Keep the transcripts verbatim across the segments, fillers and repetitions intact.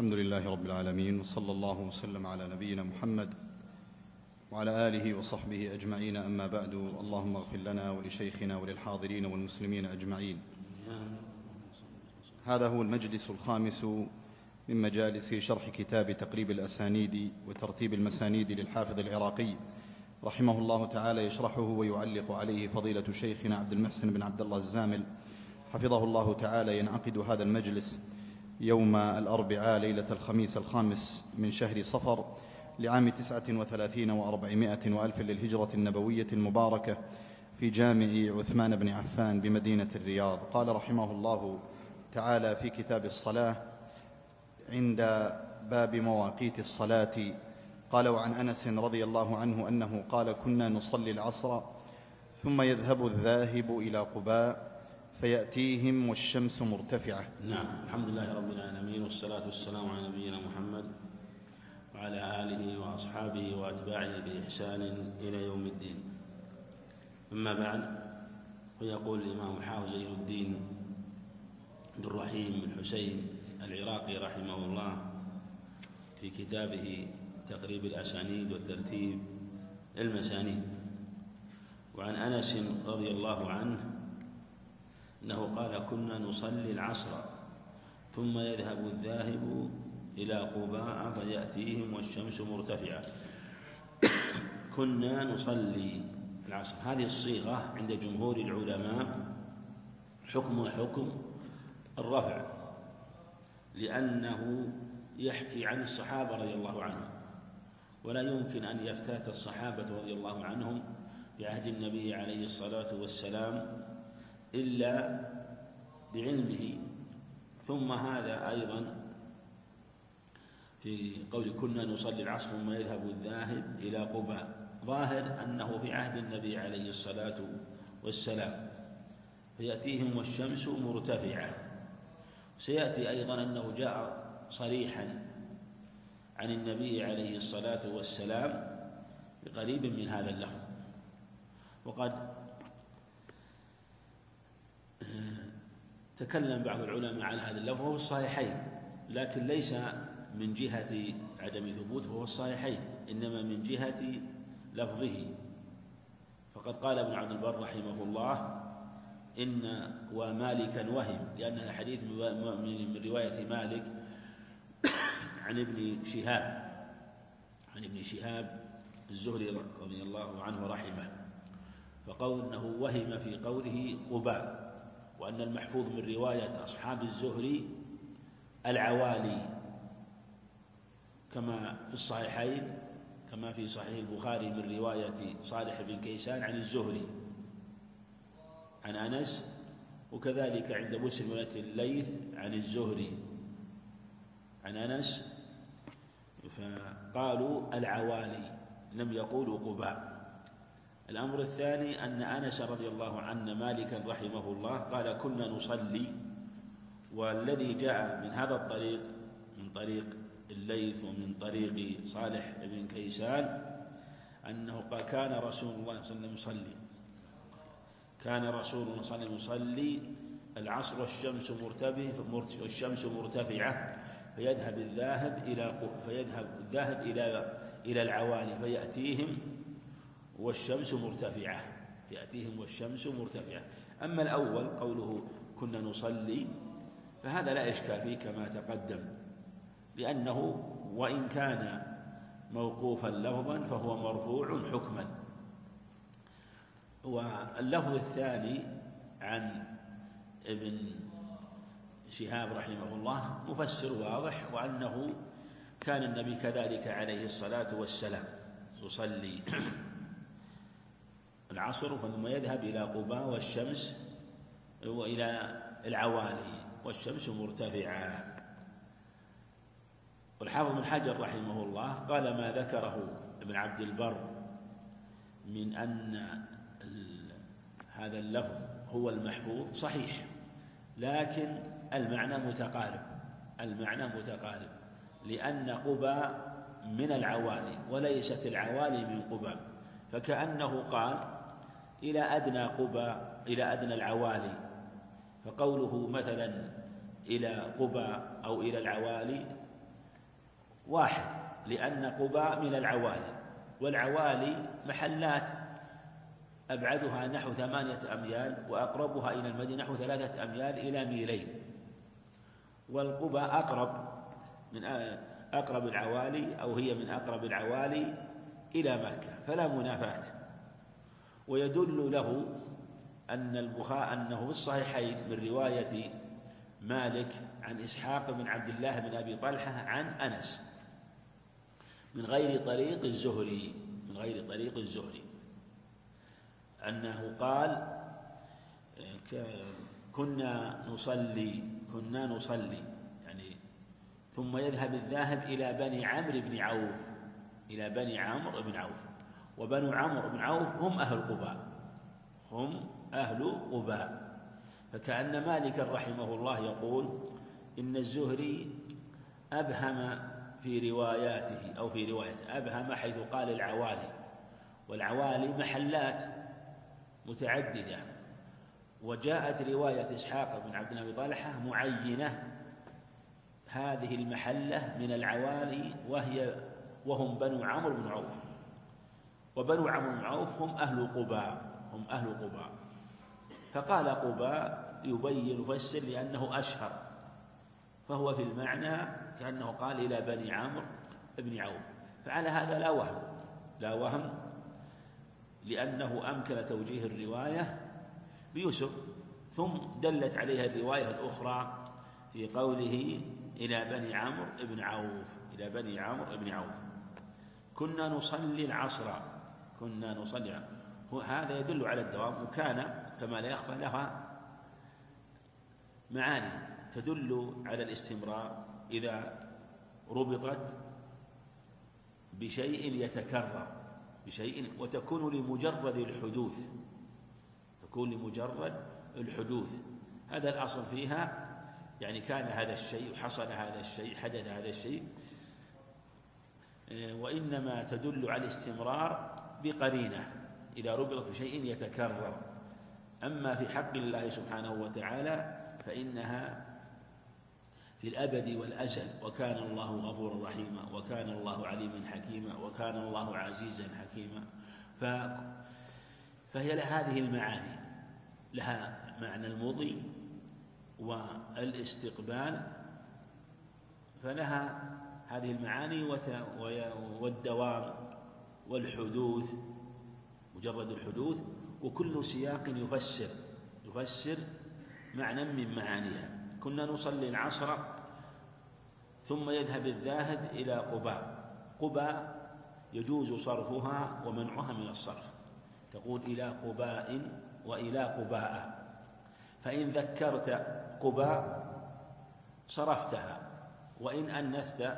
الحمد لله رب العالمين، وصلى الله وسلم على نبينا محمد وعلى آله وصحبه أجمعين، أما بعد. اللهم اغفر لنا ولشيخنا وللحاضرين والمسلمين أجمعين. هذا هو المجلس الخامس من مجالس شرح كتاب تقريب الأسانيد وترتيب المسانيد للحافظ العراقي رحمه الله تعالى، يشرحه ويعلق عليه فضيلة شيخنا عبد المحسن بن عبد الله الزامل حفظه الله تعالى. ينعقد هذا المجلس يوم الأربعاء ليلة الخميس الخامس من شهر صفر لعام تسعة وثلاثين وأربعمائة وألف للهجرة النبوية المباركة في جامع عثمان بن عفان بمدينة الرياض. قال رحمه الله تعالى في كتاب الصلاة عند باب مواقيت الصلاة، قال: وعن أنس رضي الله عنه أنه قال: كنا نصلي العصر ثم يذهب الذاهب إلى قباء فيأتيهم والشمس مرتفعة. نعم، الحمد لله رب العالمين، والصلاة والسلام على نبينا محمد وعلى آله وأصحابه وأتباعه بإحسان إلى يوم الدين. أما بعد، ويقول الإمام الحافظ زين الدين عبد الرحيم بن حسين العراقي رحمه الله في كتابه تقريب الأسانيد وترتيب المسانيد: وعن أنس رضي الله عنه أنه قال: كنا نصلي العصر ثم يذهب الذاهب إلى قباء فيأتيهم والشمس مرتفعة. كنا نصلي العصر، هذه الصيغة عند جمهور العلماء حكم حكم الرفع، لأنه يحكي عن الصحابة رضي الله عنهم، ولا يمكن أن يفتات الصحابة رضي الله عنهم بعهد النبي عليه الصلاة والسلام إلا بعلمه. ثم هذا أيضا في قول كنا نصلي العصر ثم يذهب الذاهب إلى قباء، ظاهر أنه في عهد النبي عليه الصلاة والسلام، فيأتيهم والشمس مرتفعة. سيأتي أيضا أنه جاء صريحا عن النبي عليه الصلاة والسلام بقريب من هذا اللفظ. وقد تكلم بعض العلماء على هذا اللفظ وهو الصحيحين، لكن ليس من جهة عدم ثبوته وهو الصحيحين، إنما من جهة لفظه. فقد قال ابن عبد البر رحمه الله: إن ومالكا وهم، لأن الحديث من رواية مالك عن ابن شهاب عن ابن شهاب الزهري رضي الله عنه رحمه، فقول أنه وهم في قوله قباء، وأن المحفوظ من رواية أصحاب الزهري العوالي، كما في الصحيحين كما في صحيح البخاري من رواية صالح بن كيسان عن الزهري عن أنس، وكذلك عند مسلم رواية الليث عن الزهري عن أنس، فقالوا العوالي لم يقولوا قباء. الأمر الثاني أن أنس رضي الله عنه مالكا رحمه الله قال: كنا نصلي، والذي جاء من هذا الطريق من طريق الليث ومن طريق صالح بن كيسان أنه قال: كان رسول الله صلى الله عليه وسلم يصلي كان رسول الله صلى الله عليه وسلم يصلي العصر والشمس مرتفعة والشمس مرتفعة فيذهب الذاهب إلى فيذهب الذاهب إلى إلى العوالي فيأتيهم والشمس مرتفعة يأتيهم والشمس مرتفعة. أما الأول قوله كنا نصلي فهذا لا إشكال فيه كما تقدم، لأنه وإن كان موقوفا لفظا فهو مرفوع حكما. واللفظ الثاني عن ابن شهاب رحمه الله مفسر واضح، وأنه كان النبي كذلك عليه الصلاة والسلام يصلي العصر ثم يذهب إلى قباء والشمس وإلى العوالي والشمس مرتفعة. والحافظ بن حجر رحمه الله قال: ما ذكره ابن عبد البر من أن هذا اللفظ هو المحفوظ صحيح، لكن المعنى متقارب المعنى متقارب لأن قباء من العوالي وليست العوالي من قباء، فكأنه قال إلى أدنى قباء إلى أدنى العوالي، فقوله مثلا إلى قباء أو إلى العوالي واحد، لأن قباء من العوالي، والعوالي محلات أبعدها نحو ثمانية أميال وأقربها إلى المدينة نحو ثلاثة أميال إلى ميلين، والقباء أقرب من أقرب العوالي، أو هي من أقرب العوالي إلى مكة، فلا منافاة. ويدل له أن البخاري أنه في الصحيحين من رواية مالك عن إسحاق بن عبد الله بن أبي طلحة عن أنس من غير طريق الزهري من غير طريق الزهري أنه قال: كنا نصلي كنا نصلي يعني ثم يذهب الذاهب إلى بني عمرو بن عوف إلى بني عمرو بن عوف وبنو عمرو بن عوف هم أهل قباء هم أهل قباء فكأن مالك رحمه الله يقول إن الزهري أبهم في رواياته أو في روايته أبهم حيث قال العوالي، والعوالي محلات متعددة، وجاءت رواية إسحاق بن عبد الله بن طلحة معينة هذه المحلة من العوالي وهي وهم بنو عمرو بن عوف، وبنو عمرو بن عوف هم أهل قباء هم أهل قباء فقال قباء يبين يفسر لأنه أشهر، فهو في المعنى كأنه قال إلى بني عمرو بن عوف، فعلى هذا لا وهم لا وهم لأنه أمكن توجيه الرواية بيسر، ثم دلت عليها الرواية الأخرى في قوله إلى بني عمرو بن عوف إلى بني عمرو بن عوف كنا نصلي العصر كنا نصلي هذا يدل على الدوام، وكان كما لا يخفى لها معاني تدل على الاستمرار إذا ربطت بشيء يتكرر بشيء وتكون لمجرد الحدوث تكون لمجرد الحدوث هذا الأصل فيها، يعني كان هذا الشيء حصل هذا الشيء حدث هذا الشيء، وإنما تدل على الاستمرار بقرينة إذا ربطت بشيء يتكرر. أما في حق الله سبحانه وتعالى فإنها في الأبد والأزل، وكان الله غفورا رحيما وكان الله عليما حكيما وكان الله عزيزا حكيما، فهي لهذه المعاني، لها معنى المضي والاستقبال، فلها هذه المعاني والدوام والحدوث مجرد الحدوث، وكل سياق يفسر يفسر معنى من معانيها. كنا نصلي العصر ثم يذهب الذاهب إلى قباء قباء يجوز صرفها ومنعها من الصرف، تقول إلى قباء وإلى قباء، فإن ذكرت قباء صرفتها، وإن أنثت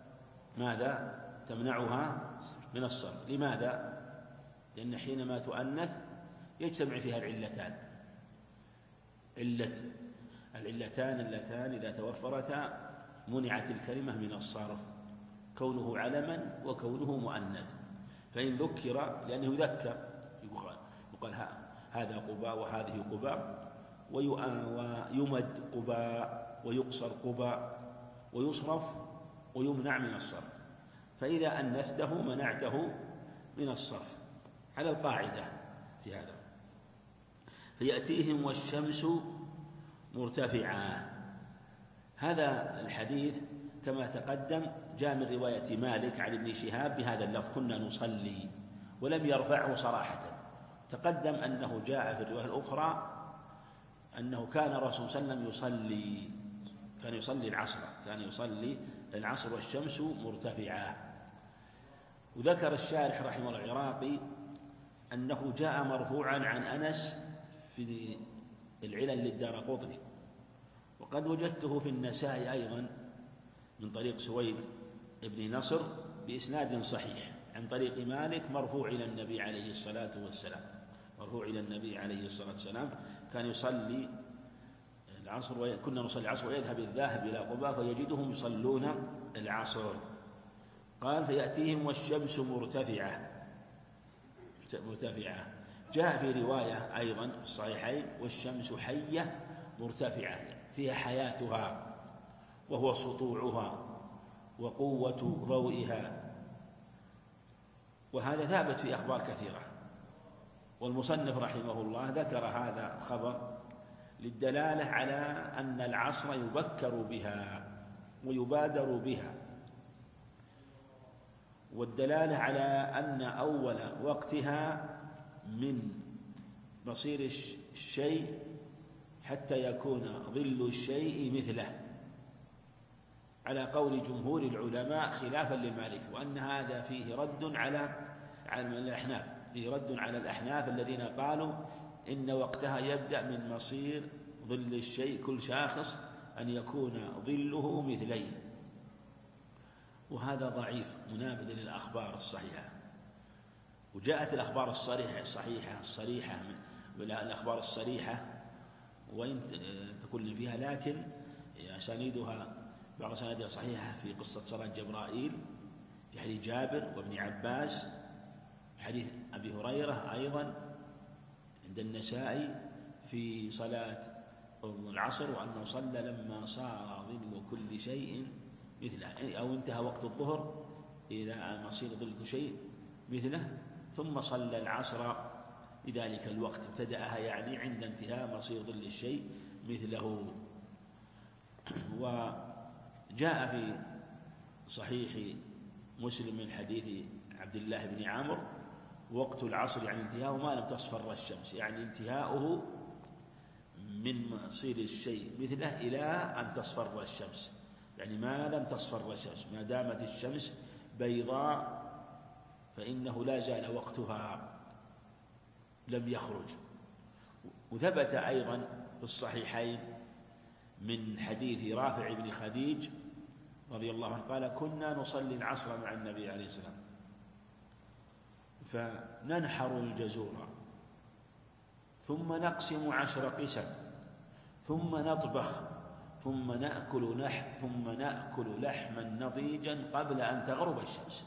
ماذا تمنعها من الصرف. لماذا؟ لأن حينما تؤنث يجتمع فيها العلتان علة العلتان اللتان إذا توفرتا منعت الكلمة من الصرف، كونه علما وكونه مؤنث. فإن ذكر لأنه يذكر يقال هذا قباء وهذه قباء، ويمد قباء ويقصر قباء ويصرف ويمنع من الصرف، فإذا أنثته منعته من الصرف على القاعدة في هذا. فيأتيهم والشمس مرتفعة، هذا الحديث كما تقدم جاء من رواية مالك عن ابن شهاب بهذا اللفظ كنا نصلي، ولم يرفعه صراحة. تقدم أنه جاء في الرواية الأخرى أنه كان الرسول صلى الله عليه وسلم يصلي كان يصلي العصر كان يصلي العصر والشمس مرتفعة. وذكر الشارح رحمه الله العراقي أنه جاء مرفوعا عن أنس في العلل للدارقطني، وقد وجدته في النسائي أيضا من طريق سويد بن نصر بإسناد صحيح عن طريق مالك مرفوع إلى النبي عليه الصلاة والسلام مرفوع إلى النبي عليه الصلاة والسلام كان يصلي العصر وكنا نصلي العصر ويذهب الذاهب إلى قباء فيجدهم يصلون العصر. قال فيأتيهم والشمس مرتفعة مرتفعة جاء في رواية أيضا في الصحيحين والشمس حية مرتفعة فيها حياتها وهو سطوعها وقوة ضوئها. وهذا ثابت في أخبار كثيرة، والمصنف رحمه الله ذكر هذا الخبر للدلالة على أن العصر يبكر بها ويبادر بها، والدلالة على أن أول وقتها من مصير الشيء حتى يكون ظل الشيء مثله، على قول جمهور العلماء خلافا للمالك، وأن هذا فيه رد على على الأحناف، فيه رد على الأحناف الذين قالوا إن وقتها يبدأ من مصير ظل الشيء كل شاخص أن يكون ظله مثليه، وهذا ضعيف منابذ للأخبار الصحيحة. وجاءت الأخبار الصريحة الصحيحة الصريحة من الأخبار الصريحة وإن تكون فيها، لكن أسانيدها بعض أسانيدها صحيحة في قصة صلاة جبرائيل، في حديث جابر وابن عباس، في حديث أبي هريرة أيضا عند النسائي في صلاة العصر، وأنه صلى لما صار ظل كل شيء مثله، أو انتهى وقت الظهر إلى مصير ظل كل شيء مثله، ثم صلى العصر لذلك الوقت، ابتدأها يعني عند انتهاء مصير ظل الشيء مثله. وجاء في صحيح مسلم من حديث عبد الله بن عمرو وقت العصر يعني انتهاءه ما لم تصفر الشمس، يعني انتهاؤه من مصير الشيء مثله إلى أن تصفر الشمس، يعني ما لم تصفر الشمس ما دامت الشمس بيضاء فإنه لا زال وقتها لم يخرج. وثبت أيضا في الصحيحين من حديث رافع بن خديج رضي الله عنه قال كنا نصلي العصر مع النبي عليه السلام فننحر الجزور ثم نقسم عشر قسم ثم نطبخ ثم نأكل لحم ثم نأكل لحما نضيجا قبل أن تغرب الشمس.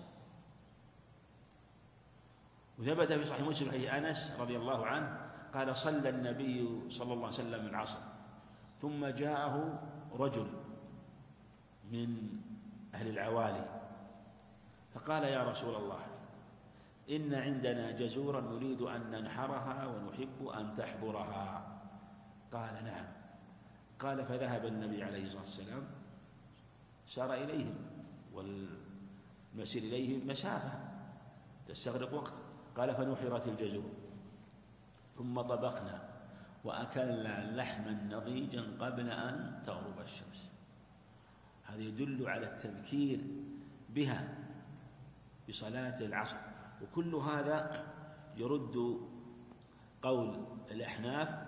وثبت في صحيح مسلم حديث أنس رضي الله عنه قال صلى النبي صلى الله عليه وسلم العصر ثم جاءه رجل من أهل العوالي فقال يا رسول الله إن عندنا جزورا نريد أن ننحرها ونحب أن تحضرها. قال نعم. قال فذهب النبي عليه الصلاة والسلام سار إليهم والمسير إليهم مسافة تستغرق وقت. قال فنحرت الجزور ثم طبخنا وأكلنا لحما نضيجا قبل أن تغرب الشمس. هذا يدل على التذكير بها بصلاة العصر. وكل هذا يرد قول الأحناف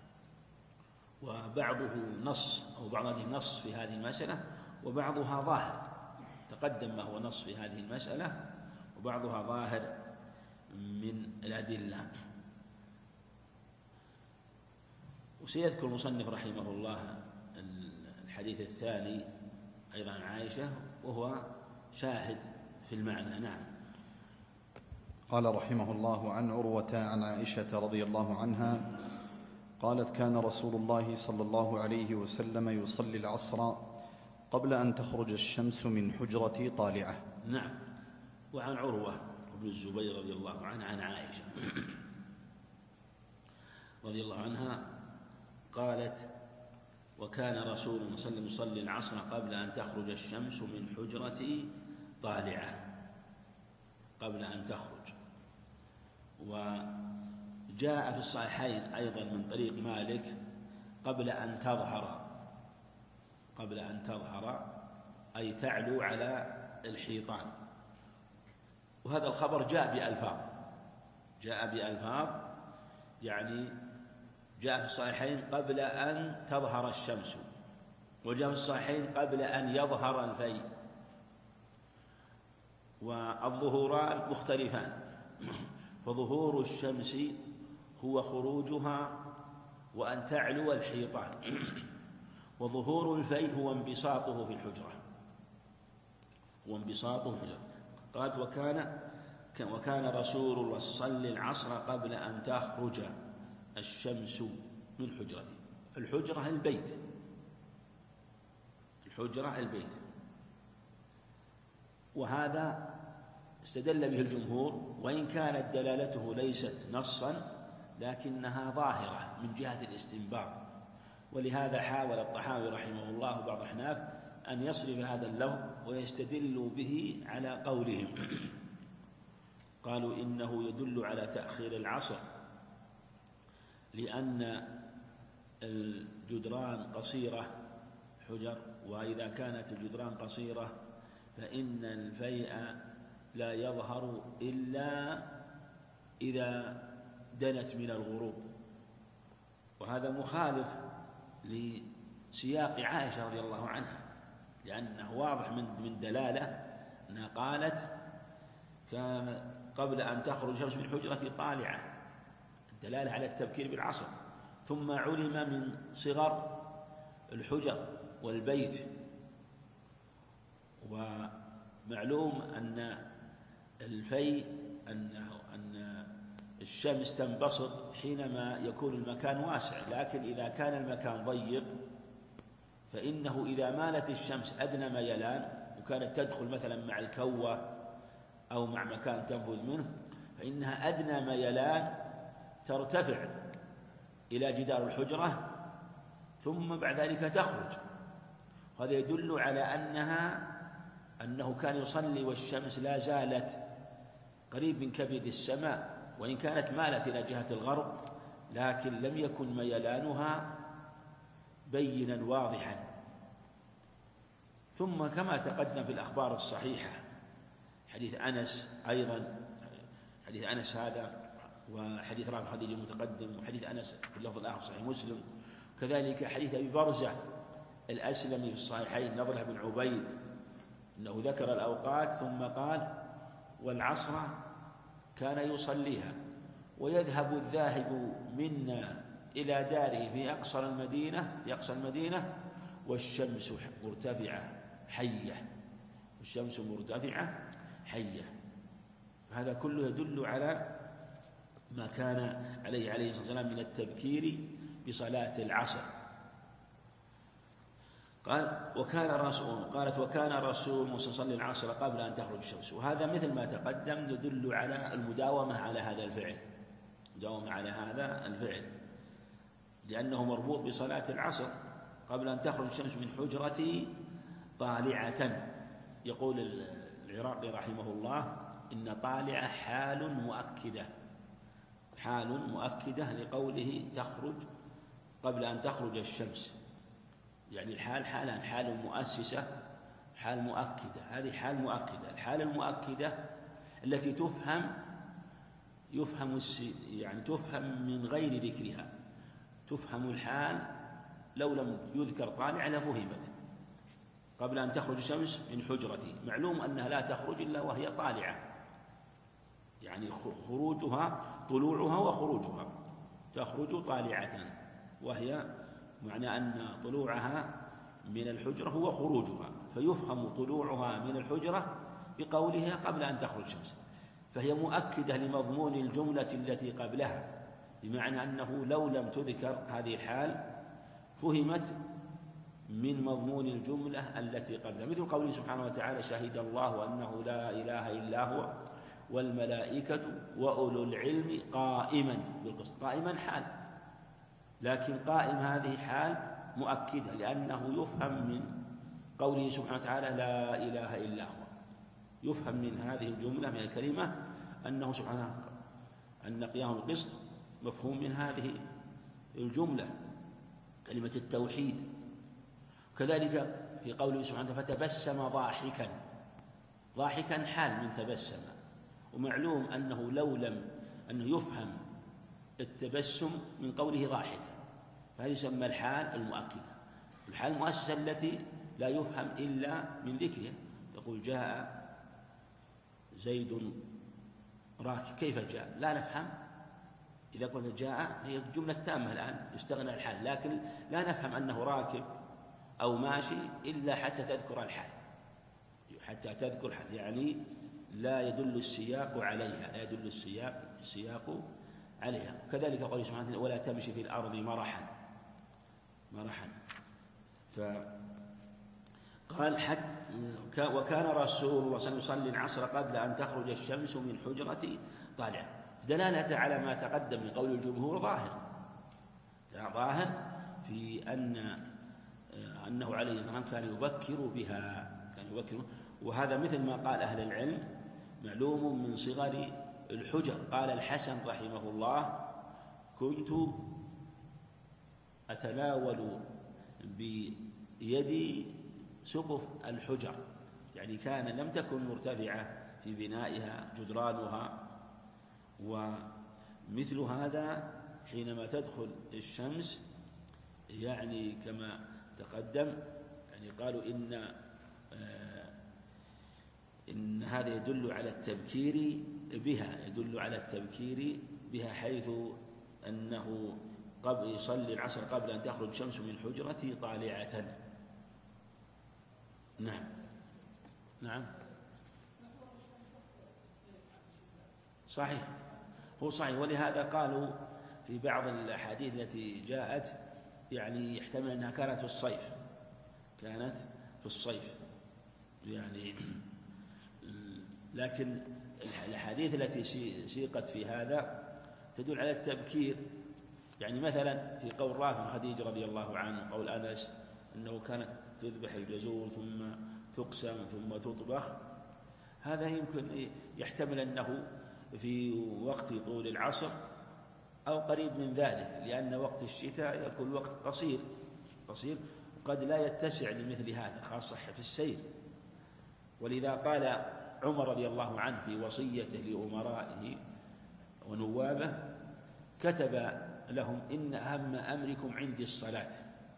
وبعضه نص أو بعضه نص في هذه المسألة وبعضها ظاهر، تقدم ما هو نص في هذه المسألة وبعضها ظاهر من الأدلة. وسيذكر المصنف رحمه الله الحديث الثاني أيضا عن عائشة وهو شاهد في المعنى. نعم. قال رحمه الله عن عروة عن عائشة رضي الله عنها قالت كان رسول الله صلى الله عليه وسلم يصلي العصر قبل أن تخرج الشمس من حجرة طالعة. نعم. وعن عروة بن الزبير رضي الله عنه عن عائشة رضي الله عنها قالت وكان رسول الله صلى الله عليه وسلم يصلي العصر قبل أن تخرج الشمس من حجرة طالعة، قبل أن تخرج. وجاء في الصحيحين أيضا من طريق مالك قبل أن تظهر، قبل أن تظهر أي تعلو على الحيطان. وهذا الخبر جاء بألفاظ جاء بألفاظ يعني جاء في الصحيحين قبل أن تظهر الشمس، وجاء في الصحيحين قبل أن يظهر الفيء، والظهوران مختلفان. فظهور الشمس هو خروجها وأن تعلو الحيطان، وظهور الفيء هو انبساطه في الحجرة هو انبساطه في الحجرة. قالت وكان وكان رسول الله يصلي العصر قبل أن تخرج الشمس من حجرته. الحجرة البيت الحجرة البيت وهذا استدل به الجمهور، وإن كانت دلالته ليست نصا لكنها ظاهرة من جهة الاستنباط، ولهذا حاول الطحاوي رحمه الله وبعض الأحناف أن يصرف هذا اللفظ ويستدلوا به على قولهم. قالوا إنه يدل على تأخير العصر لأن الجدران قصيرة حجر، وإذا كانت الجدران قصيرة فإن الفيء لا يظهر إلا إذا دنت من الغروب، وهذا مخالف لسياق عائشة رضي الله عنها، لأنه واضح من من دلالة أنها قالت كان قبل أن تخرج الشمس من حجرة طالعة، الدلالة على التبكير بالعصر. ثم علم من صغر الحجر والبيت، ومعلوم أن الفيء أنه أن الشمس تنبسط حينما يكون المكان واسع، لكن إذا كان المكان ضيق فإنه إذا مالت الشمس أدنى ميلان وكانت تدخل مثلا مع الكوة أو مع مكان تنفذ منه، فإنها أدنى ميلان ترتفع إلى جدار الحجرة ثم بعد ذلك تخرج. هذا يدل على أنها أنه كان يصلي والشمس لا زالت قريب من كبد السماء، وإن كانت مالت إلى جهة الغرب لكن لم يكن ميلانها بينا واضحا. ثم كما تقدم في الأخبار الصحيحة حديث أنس أيضا، حديث أنس هذا وحديث رافع خديجة المتقدم، وحديث أنس في اللفظ الآخر صحيح مسلم، كذلك حديث أبي برزة الأسلمي في الصحيحين نضرة بن عبيد أنه ذكر الأوقات ثم قال والعصر كان يصليها، ويذهب الذاهب منا إلى داره في أقصى المدينة في أقصى المدينة والشمس مرتفعة حية والشمس مرتفعة حية. هذا كله يدل على ما كان عليه عليه الصلاة والسلام من التبكير بصلاة العصر. قال وكان رسول قالت وكان رسول يصلي العصر قبل أن تخرج الشمس، وهذا مثل ما تقدم يدل على المداومة على هذا الفعل، مداومة على هذا الفعل لأنه مربوط بصلاة العصر قبل أن تخرج الشمس من حجرتي طالعة. يقول العراقي رحمه الله إن طالعة حال مؤكدة، حال مؤكدة لقوله تخرج قبل أن تخرج الشمس، يعني الحال حالان، حال مؤسسة حال مؤكدة، هذه حال مؤكدة. الحال المؤكدة التي تفهم يفهم يعني تفهم من غير ذكرها، تفهم الحال لو لم يذكر طالع لفهمت. قبل أن تخرج الشمس من حجرتي، معلوم أنها لا تخرج إلا وهي طالعة، يعني خروجها طلوعها وخروجها، تخرج طالعة، وهي معنى أن طلوعها من الحجرة هو خروجها، فيفهم طلوعها من الحجرة بقولها قبل أن تخرج الشمس، فهي مؤكدة لمضمون الجملة التي قبلها، بمعنى أنه لو لم تذكر هذه الحال فهمت من مضمون الجملة التي قبلها، مثل قوله سبحانه وتعالى شهد الله أنه لا إله إلا هو والملائكة وأولو العلم قائما بالقسط. قائما حال، لكن قائم هذه حال مؤكدة لأنه يفهم من قوله سبحانه وتعالى لا إله إلا هو، يفهم من هذه الجملة من الكلمة أنه سبحانه أن قيام القسط مفهوم من هذه الجملة كلمة التوحيد. كذلك في قوله سبحانه فتبسم ضاحكا، ضاحكا حال من تبسم، ومعلوم أنه لو لم أنه يفهم التبسم من قوله ضاحك، فهذه يسمى الحال المؤكدة. الحال المؤسسة التي لا يفهم إلا من ذكرها، تقول جاء زيد راكب، كيف جاء؟ لا نفهم. إذا قلت جاء هي جملة تامة الآن يستغنى الحال، لكن لا نفهم أنه راكب أو ماشي إلا حتى تذكر الحال، حتى تذكر الحال، يعني لا يدل السياق عليها، لا يدل السياق السياق عليها. كذلك قال سبحانه وتعالى ولا تمشي في الأرض مرحا مرحا. فقال حتى وكان رسول الله صلى الله عليه وسلم يصلي العصر قبل أن تخرج الشمس من حجرة طالعة. دلالة على ما تقدم من قول الجمهور ظاهر ظاهر في أن أنه عليه الصلاة والسلام كان يبكر بها كان يبكر. وهذا مثل ما قال أهل العلم معلوم من صغر الحجر. قال الحسن رحمه الله: كنت أتناول بيدي سقف الحجر، يعني كان لم تكن مرتفعة في بنائها جدرانها. ومثل هذا حينما تدخل الشمس يعني كما تقدم يعني قالوا إن آه إن هذا يدل على التبكير بها يدل على التبكير بها حيث أنه قبل يصلي العصر قبل أن تخرج الشمس من حجرة طالعة. نعم نعم صحيح، هو صحيح. ولهذا قالوا في بعض الأحاديث التي جاءت يعني يحتمل أنها كانت في الصيف كانت في الصيف يعني. لكن الأحاديث التي سيقت في هذا تدل على التبكير. يعني مثلا في قول رافع خديجة رضي الله عنه، قول أنس أنه كانت تذبح الجزور ثم تقسم ثم تطبخ، هذا يمكن يحتمل أنه في وقت طول العصر أو قريب من ذلك، لأن وقت الشتاء يكون وقت قصير قصير وقد لا يتسع لمثل هذا خاصة في السير. ولذا قال عمر رضي الله عنه في وصيته لأمرائه ونوابه كتب لهم: إن أهم أمركم عندي الصلاة.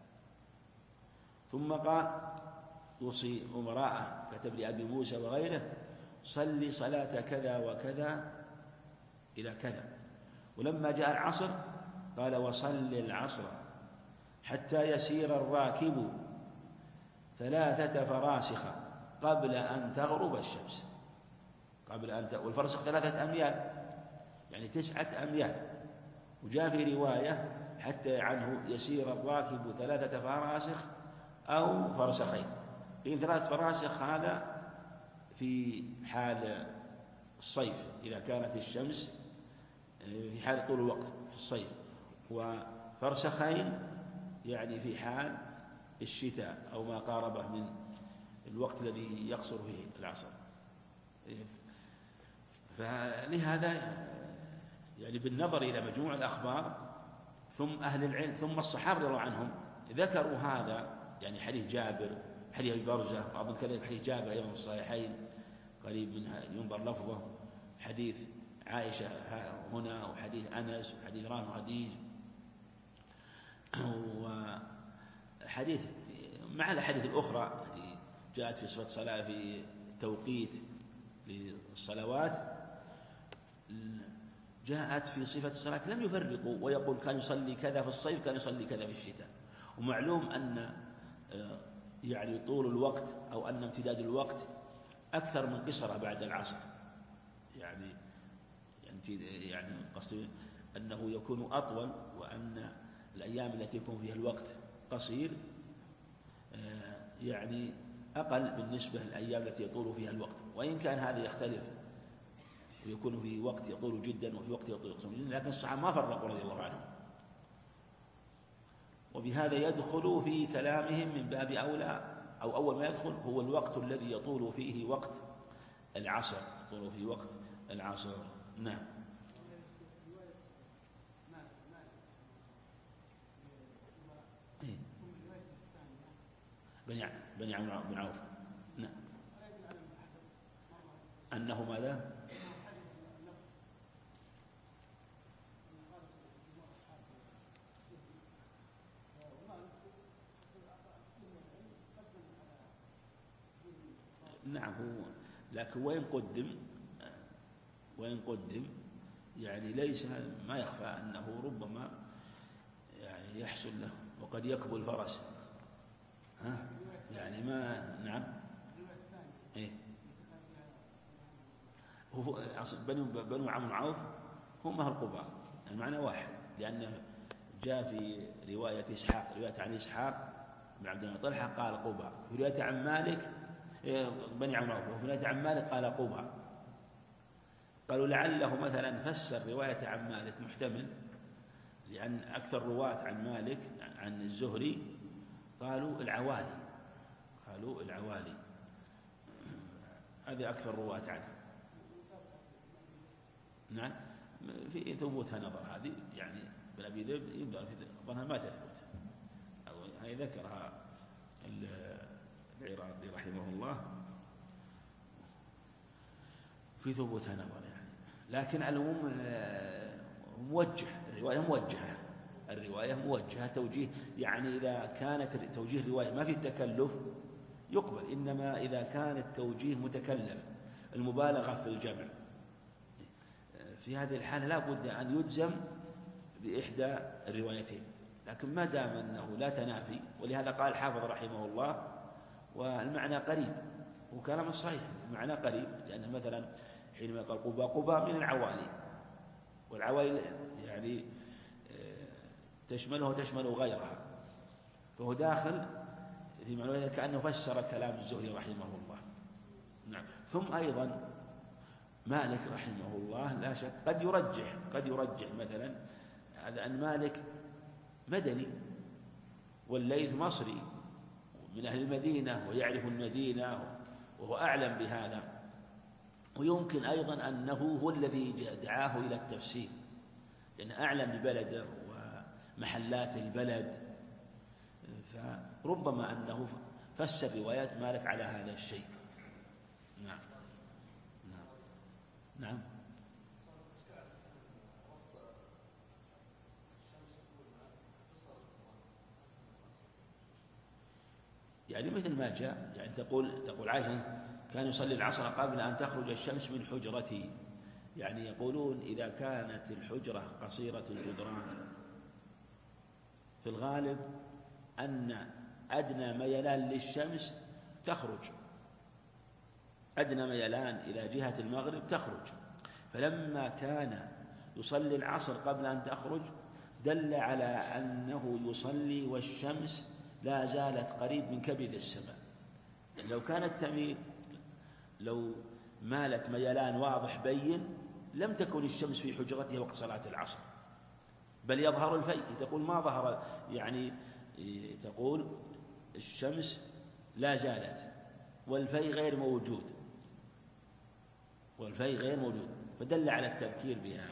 ثم قال يوصي أمراءه، كتب لأبي موسى وغيره: صلي صلاة كذا وكذا إلى كذا. ولما جاء العصر قال: وصل العصر حتى يسير الراكب ثلاثة فراسخ قبل أن تغرب الشمس. قبل أن ت... والفرسخ ثلاثة أميال يعني تسعة أميال. وجاء في رواية حتى عنه يسير الراكب ثلاثة فراسخ أو فرسخين. إن ثلاثة فراسخ هذا في حال الصيف إذا كانت الشمس في حال طول الوقت في الصيف، وفرسخين يعني في حال الشتاء أو ما قاربه من الوقت الذي يقصر فيه العصر. فلهذا يعني بالنظر إلى مجموع الأخبار ثم أهل العلم ثم الصحابة رضي الله عنهم ذكروا هذا، يعني حديث جابر حديث أبي برزة وأظن كذلك حديث جابر أيضا في الصحيحين قريب منها ينظر لفظه، حديث عائشة هنا وحديث أنس وحديث رافع خديج وحديث مع الأحاديث الأخرى التي جاءت في صفة الصلاة في توقيت للصلوات جاءت في صفة الصلاة لم يفرقوا ويقول كان يصلي كذا في الصيف كان يصلي كذا في الشتاء. ومعلوم أن يعني طول الوقت أو أن امتداد الوقت أكثر من قصره بعد العصر، يعني يعني قصدي أنه يكون أطول، وأن الأيام التي يكون فيها الوقت قصير يعني أقل بالنسبة للأيام التي يطول فيها الوقت. وإن كان هذا يختلف ويكون في وقت يطول جدا وفي وقت يطول جدا، لكن الصحابة ما فرقوا رضي الله عنهم. وبهذا يدخل في كلامهم من باب أولى أو أول ما يدخل هو الوقت الذي يطول فيه وقت العصر يطول فيه وقت العصر. نعم. بني بني عمرو بن عوف. نعم. أنه ماذا؟ نعم. هو لكن وين قدم وين قدم يعني ليس ما يخفى أنه ربما يعني يحصل له وقد يكبو الفرس ها يعني ما. نعم. إيه هو أصل بنو بنو عمرو عوف هم أهل قباء المعنى واحد، لأن جاء في رواية إسحاق رواية عن إسحاق بن عبد الله طلحة قال قباء، في رواية عن مالك بني عمرو وفي رواية عن مالك قال قبى. قالوا لعله مثلا فسر رواية عن مالك محتمل، لأن أكثر رواة عن مالك عن الزهري قالوا العوالي، قالوا العوالي، هذه أكثر رواة عنه. نعم، في ثبوتها نظر هذه، يعني ابن أبي ذئب ينظر في ظنها ما تثبت، أو هي ذكرها العراقي رحمه الله في ثبوتها نظر يعني. لكن على العموم موجه، الرواية موجهة، الرواية موجهة توجيه، يعني إذا كانت توجيه رواية ما في التكلف يقبل، إنما إذا كان التوجيه متكلف المبالغة في الجمع، في هذه الحالة لا بد أن يجزم بإحدى الروايتين. لكن ما دام أنه لا تنافي، ولهذا قال الحافظ رحمه الله والمعنى قريب، وكلام الصحيح المعنى قريب، لأن مثلا حينما قال قبى، قبى من العوالي، والعوالي يعني تشمله وتشمل غيرها، فهو داخل في معنى كأنه فسر كلام الزهري رحمه الله. نعم. ثم أيضا مالك رحمه الله لا شك قد يرجح قد يرجح مثلا هذا أن مالك مدني والليث مصري من أهل المدينة ويعرف المدينة وهو أعلم بهذا، ويمكن أيضا أنه هو الذي دعاه إلى التفسير، لأن أعلم ببلده ومحلات البلد، فربما أنه فسر روايات مالك على هذا الشيء. نعم نعم نعم. يعني مثل ما جاء، يعني تقول تقول عائشة كان يصلي العصر قبل أن تخرج الشمس من حجرته، يعني يقولون إذا كانت الحجرة قصيرة الجدران في الغالب أن أدنى ميلان للشمس تخرج، أدنى ميلان إلى جهة المغرب تخرج، فلما كان يصلي العصر قبل أن تخرج دل على أنه يصلي والشمس لا زالت قريب من كبد السماء. لو كانت تميل، لو مالت ميلان واضح بين لم تكن الشمس في حجرتها وقت صلاة العصر، بل يظهر الفيء. تقول ما ظهر، يعني تقول الشمس لا زالت والفيء غير موجود، والفيء غير موجود، فدل على التذكير بها.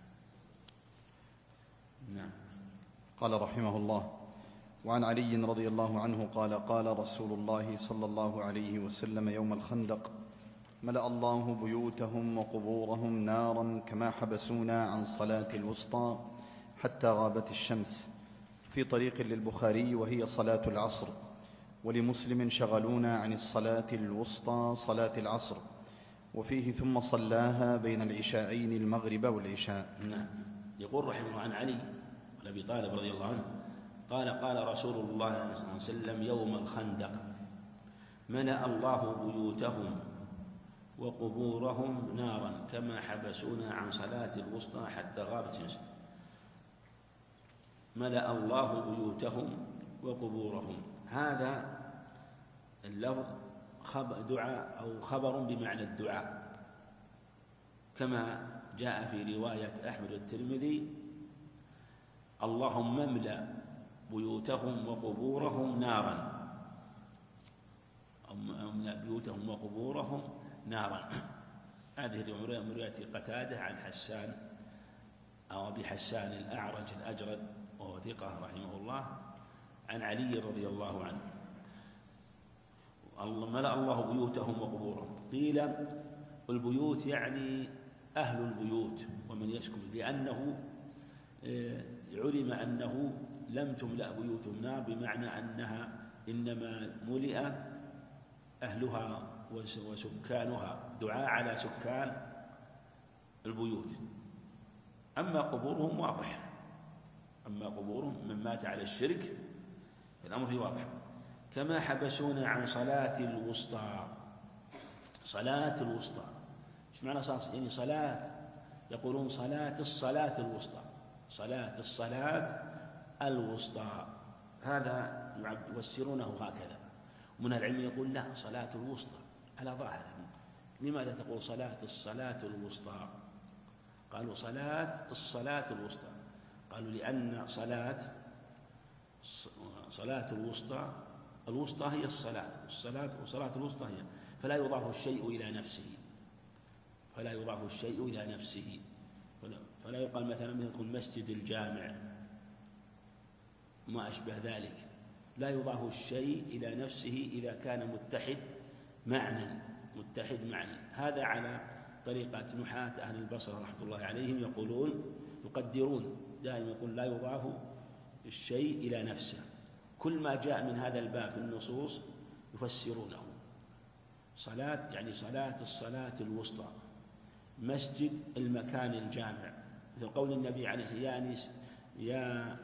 نعم. قال رحمه الله: وعن علي رضي الله عنه قال: قال رسول الله صلى الله عليه وسلم يوم الخندق: ملأ الله بيوتهم وقبورهم نارا كما حبسونا عن صلاة الوسطى حتى غابت الشمس. في طريق للبخاري وهي صلاة العصر، ولمسلم شغلونا عن الصلاة الوسطى صلاة العصر، وفيه ثم صلاها بين العشاءين المغرب والعشاء. نعم. يقول رحمه الله عن علي بن أبي طالب رضي الله عنه قال: قال رسول الله صلى الله عليه وسلم يوم الخندق: ملأ الله بيوتهم وقبورهم نارا كما حبسونا عن صلاة الوسطى حتى غابت الشمس. ملأ الله بيوتهم وقبورهم، هذا اللفظ خبر دعاء أو خبر بمعنى الدعاء، كما جاء في رواية أحمد الترمذي: اللهم املأ بيوتهم وقبورهم نارا، املأ بيوتهم وقبورهم نارا. هذه رواية قتادة عن حسان أو أبي حسان الأعرج الأجرد وهو ثقة رحمه الله عن علي رضي الله عنه: ملأ الله بيوتهم وقبورهم. قيل البيوت يعني أهل البيوت ومن يسكن، لأنه علم أنه لم تملأ بيوتهم نار، بمعنى أنها إنما ملئ أهلها وسكانها، دعاء على سكان البيوت. أما قبورهم واضح، أما قبورهم من مات على الشرك الأمر فيه واضح. كما حبسونا عن صلاة الوسطى، صلاة الوسطى إيش معنى صلاة؟ يعني صلاة، يقولون صلاة الصلاة الوسطى، صلاة الصلاة الوسطى، هذا يفسرونه هكذا. من العلم يقول لا، صلاة الوسطى على ظاهره. لماذا تقول صلاة الصلاة الوسطى؟ قالوا صلاة الصلاة الوسطى، قالوا لأن صلاة صلاة الوسطى، الوسطى هي الصلاة، الصلاة وصلاة الوسطى هي، فلا يضاف الشيء إلى نفسه، فلا يضاف الشيء إلى نفسه، فلا, فلا يقال مثلا مثل تقول مسجد الجامع ما أشبه ذلك، لا يضاف الشيء إلى نفسه إذا كان متحد معنى، متحد معنى. هذا على طريقة نحاة أهل البصرة رحمة الله عليهم، يقولون يقدرون دائما، يقول لا يضاف الشيء إلى نفسه، كل ما جاء من هذا الباب في النصوص يفسرونه. صلاة يعني صلاة الصلاة الوسطى، مسجد المكان الجامع، مثل قول النبي عليه الصلاة والسلام يا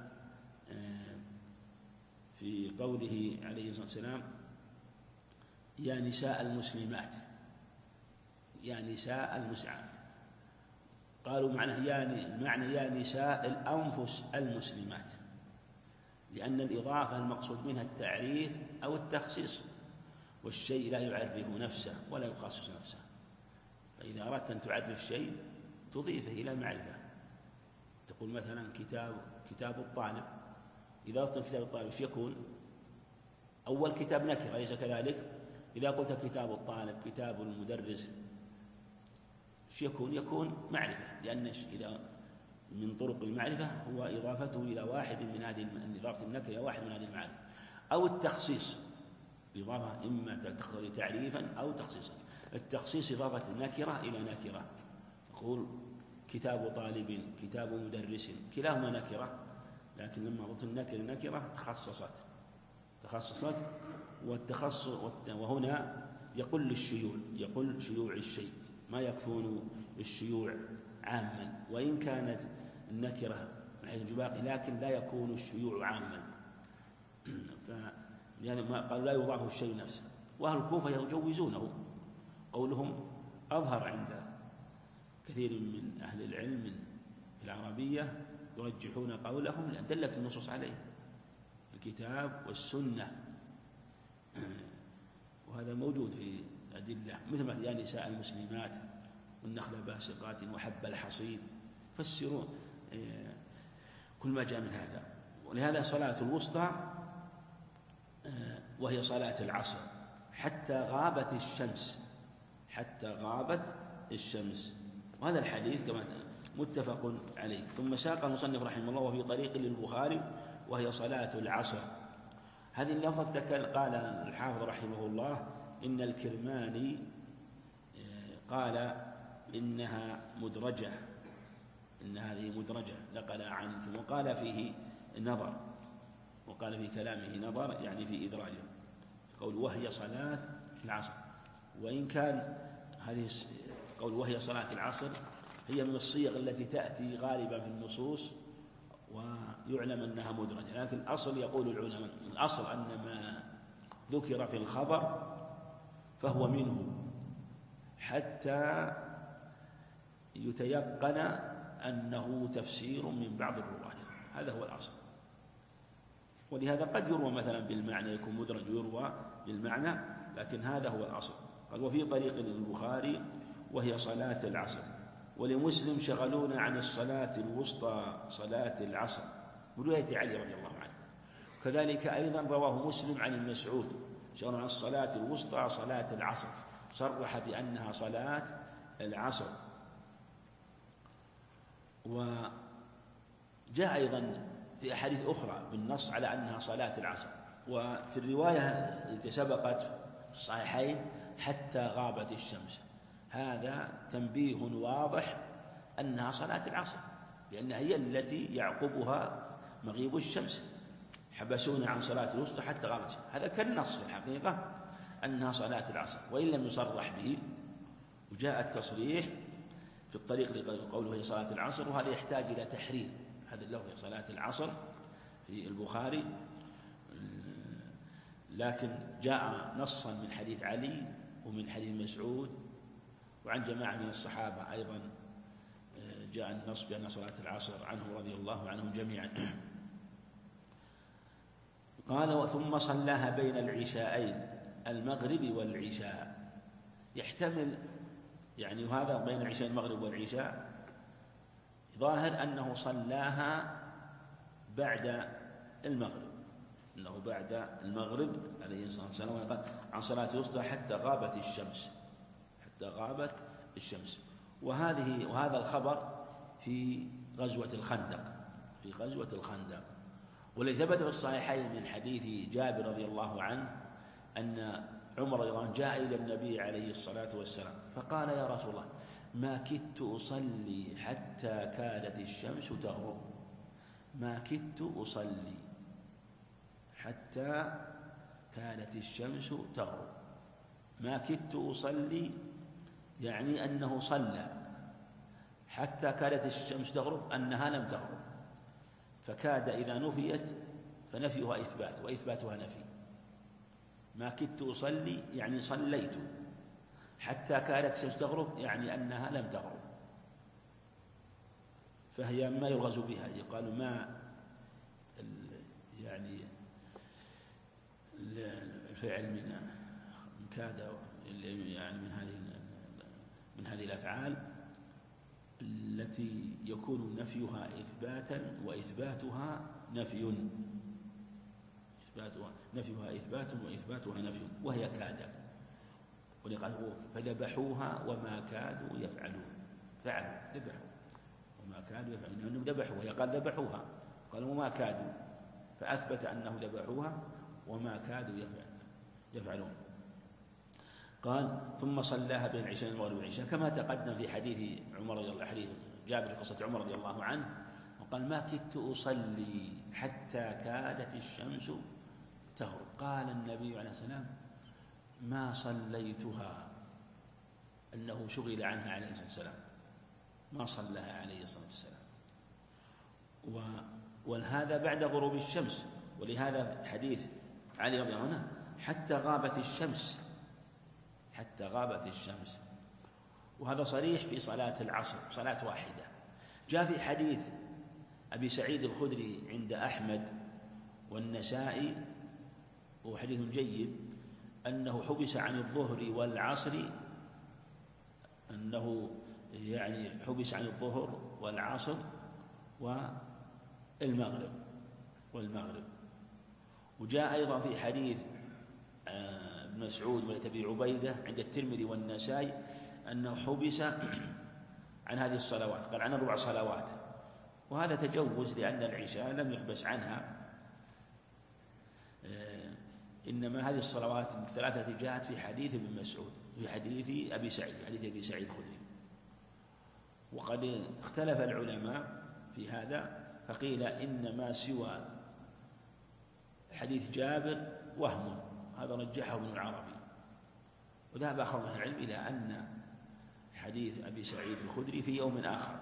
في قوله عليه الصلاة والسلام يا نساء المسلمات، يا نساء المسلمات، قالوا معنى يا معنى يا نساء الأنفس المسلمات، لأن الإضافة المقصود منها التعريف أو التخصيص، والشيء لا يعرف نفسه ولا يخصص نفسه، فإذا أردت أن تعرف شيء تضيفه إلى معرفة. تقول مثلا كتاب كتاب الطالب، إذا قلت كتاب الطالب ايش يكون؟ أول كتاب نكرة أليس كذلك؟ إذا قلت كتاب الطالب كتاب المدرس ايش يكون؟ يكون معرفة، لأن إذا من طرق المعرفة هو إضافته إلى واحد من هذه إضافة النكرة إلى واحد من هذه المعارف، أو التخصيص، إضافة إما تقتضي تعريفا أو تخصيصا. التخصيص إضافة النكرة إلى نكرة، تقول كتاب طالب كتاب مدرس كلاهما نكرة، لكن لما قلت النكرة نكرة تخصصت تخصصت والتخصص وهنا يقل الشيوع، يقل شيوع الشيء، ما يكون الشيوع عاما، وإن كانت النكرة من حيث الجباق لكن لا يكون الشيوع عاما، يعني ما قالوا لا يضاف الشيء نفسه. وأهل الكوفة يجوزونه، قولهم أظهر عند كثير من أهل العلم في العربية، يرجحون قولهم لأن دلت النصوص عليه الكتاب والسنة، وهذا موجود في أدلة مثل ما يا نساء المسلمات والنخل باسقات وحب الحصيد، فسروا كل ما جاء من هذا. ولهذا صلاة الوسطى وهي صلاة العصر حتى غابت الشمس، حتى غابت الشمس، وهذا الحديث كما متفق عليه. ثم ساق المصنف رحمه الله وفي طريق للبخاري وهي صلاة العصر. هذه اللفظة قال الحافظ رحمه الله إن الكرماني قال إنها مدرجة، إن هذه مدرجة نقل عنه، وقال فيه نظر، وقال في كلامه نظر يعني في إدراجه، قول وهي صلاة العصر، وإن كان هذه قول وهي صلاة العصر هي من الصيغ التي تأتي غالبا في النصوص ويعلم أنها مدرجة، لكن الأصل يقول العلماء الأصل أن ما ذكر في الخبر فهو منه حتى يتيقن أنه تفسير من بعض الرواة، هذا هو الأصل. ولهذا قد يروى مثلا بالمعنى، يكون مدرج يروى بالمعنى، لكن هذا هو الأصل. قال وفي طريق البخاري وهي صلاة العصر، ولمسلم شغلونا عن الصلاة الوسطى صلاة العصر برواية علي رضي الله عنه. كذلك أيضا رواه مسلم عن المسعود شغلونا عن الصلاة الوسطى صلاة العصر، صرح بأنها صلاة العصر. وجاء أيضا في أحاديث أخرى بالنص على أنها صلاة العصر، وفي الرواية التي سبقت في الصحيحين حتى غابت الشمس، هذا تنبيه واضح أنها صلاة العصر، لأنها هي التي يعقبها مغيب الشمس، حبسونا عن صلاة الوسطى حتى غابت الشمس، هذا كالنص في الحقيقة أنها صلاة العصر وإن لم يصرح به. وجاء التصريح في الطريق لقوله هي صلاة العصر، وهذا يحتاج إلى تحرير، هذا اللفظ صلاة العصر في البخاري، لكن جاء نصا من حديث علي ومن حديث مسعود وعن جماعة من الصحابة أيضا جاء النص بأن صلاة العصر عنه رضي الله عنهم جميعا. قال ثم صلاها بين العشاءين، المغرب والعشاء. يحتمل يعني وهذا بين العشاء المغرب والعشاء ظاهر أنه صلاها بعد المغرب، أنه بعد المغرب عليه الصلاة والسلام قال عن صلاة الوسطى حتى غابت الشمس، حتى غابت الشمس. وهذه وهذا الخبر في غزوة الخندق، في غزوة الخندق. والذي ثبت في الصحيحين من حديث جابر رضي الله عنه أن عمر رضي الله عنه جاء إلى النبي عليه الصلاة والسلام فقال يا رسول الله ما كدت أصلي حتى كادت الشمس تغرب، ما كدت أصلي حتى كادت الشمس تغرب. ما كدت أصلي يعني أنه صلى حتى كادت الشمس تغرب أنها لم تغرب، فكاد إذا نفيت فنفيها إثبات وإثباتها نفي. ما كدت أصلي يعني صليت، حتى كادت الشمس تغرب يعني أنها لم تغرب، فهي ما يرغز بها. يقال ما يعني الفعل من كاد يعني من هذه من هذه الأفعال التي يكون نفيها إثباتا وإثباتها نفي، إثباتها نفيها إثبات وإثباتها نفي، وهي كاد. ولقد فذبحوها وما كادوا يفعلون، فعلوا ذبحوا وما كادوا يفعلون، لأنهم ذبحوا، وهي قال ذبحوها قالوا وما كادوا، فأثبت أنه ذبحوها وما كادوا يفعلون. قال ثم صلاها بين العشاء والمغرب والعشاء كما تقدم في حديث عمر رضي الله عنه، جابر في قصة عمر رضي الله عنه، وقال ما كدت أصلي حتى كادت الشمس تغرب. قال النبي عليه السلام ما صليتها، أنه شغل عنها عليه الصلاة والسلام، ما صلىها عليه الصلاة والسلام. وهذا بعد غروب الشمس، ولهذا حديث علي رضي الله عنه حتى غابت الشمس، حتى غابت الشمس. وهذا صريح في صلاة العصر، صلاة واحدة. جاء في حديث أبي سعيد الخدري عند أحمد والنسائي وهو حديث جيد أنه حبس عن الظهر والعصر، أنه يعني حبس عن الظهر والعصر والمغرب والمغرب. وجاء أيضا في حديث ابن مسعود ولأبي عبيدة عند الترمذي والنسائي أنه حبس عن هذه الصلوات، قال عن الربع صلوات. وهذا تجوز لأن العشاء لم يحبس عنها، إنما هذه الصلوات الثلاثة جاءت في حديث ابن مسعود، في حديث أبي سعيد، في حديث أبي سعيد الخدري. وقد اختلف العلماء في هذا، فقيل إن ما سوى حديث جابر وهم، هذا رجحه ابن العربي. وذهب آخر من العلم إلى أن حديث أبي سعيد الخدري في يوم آخر،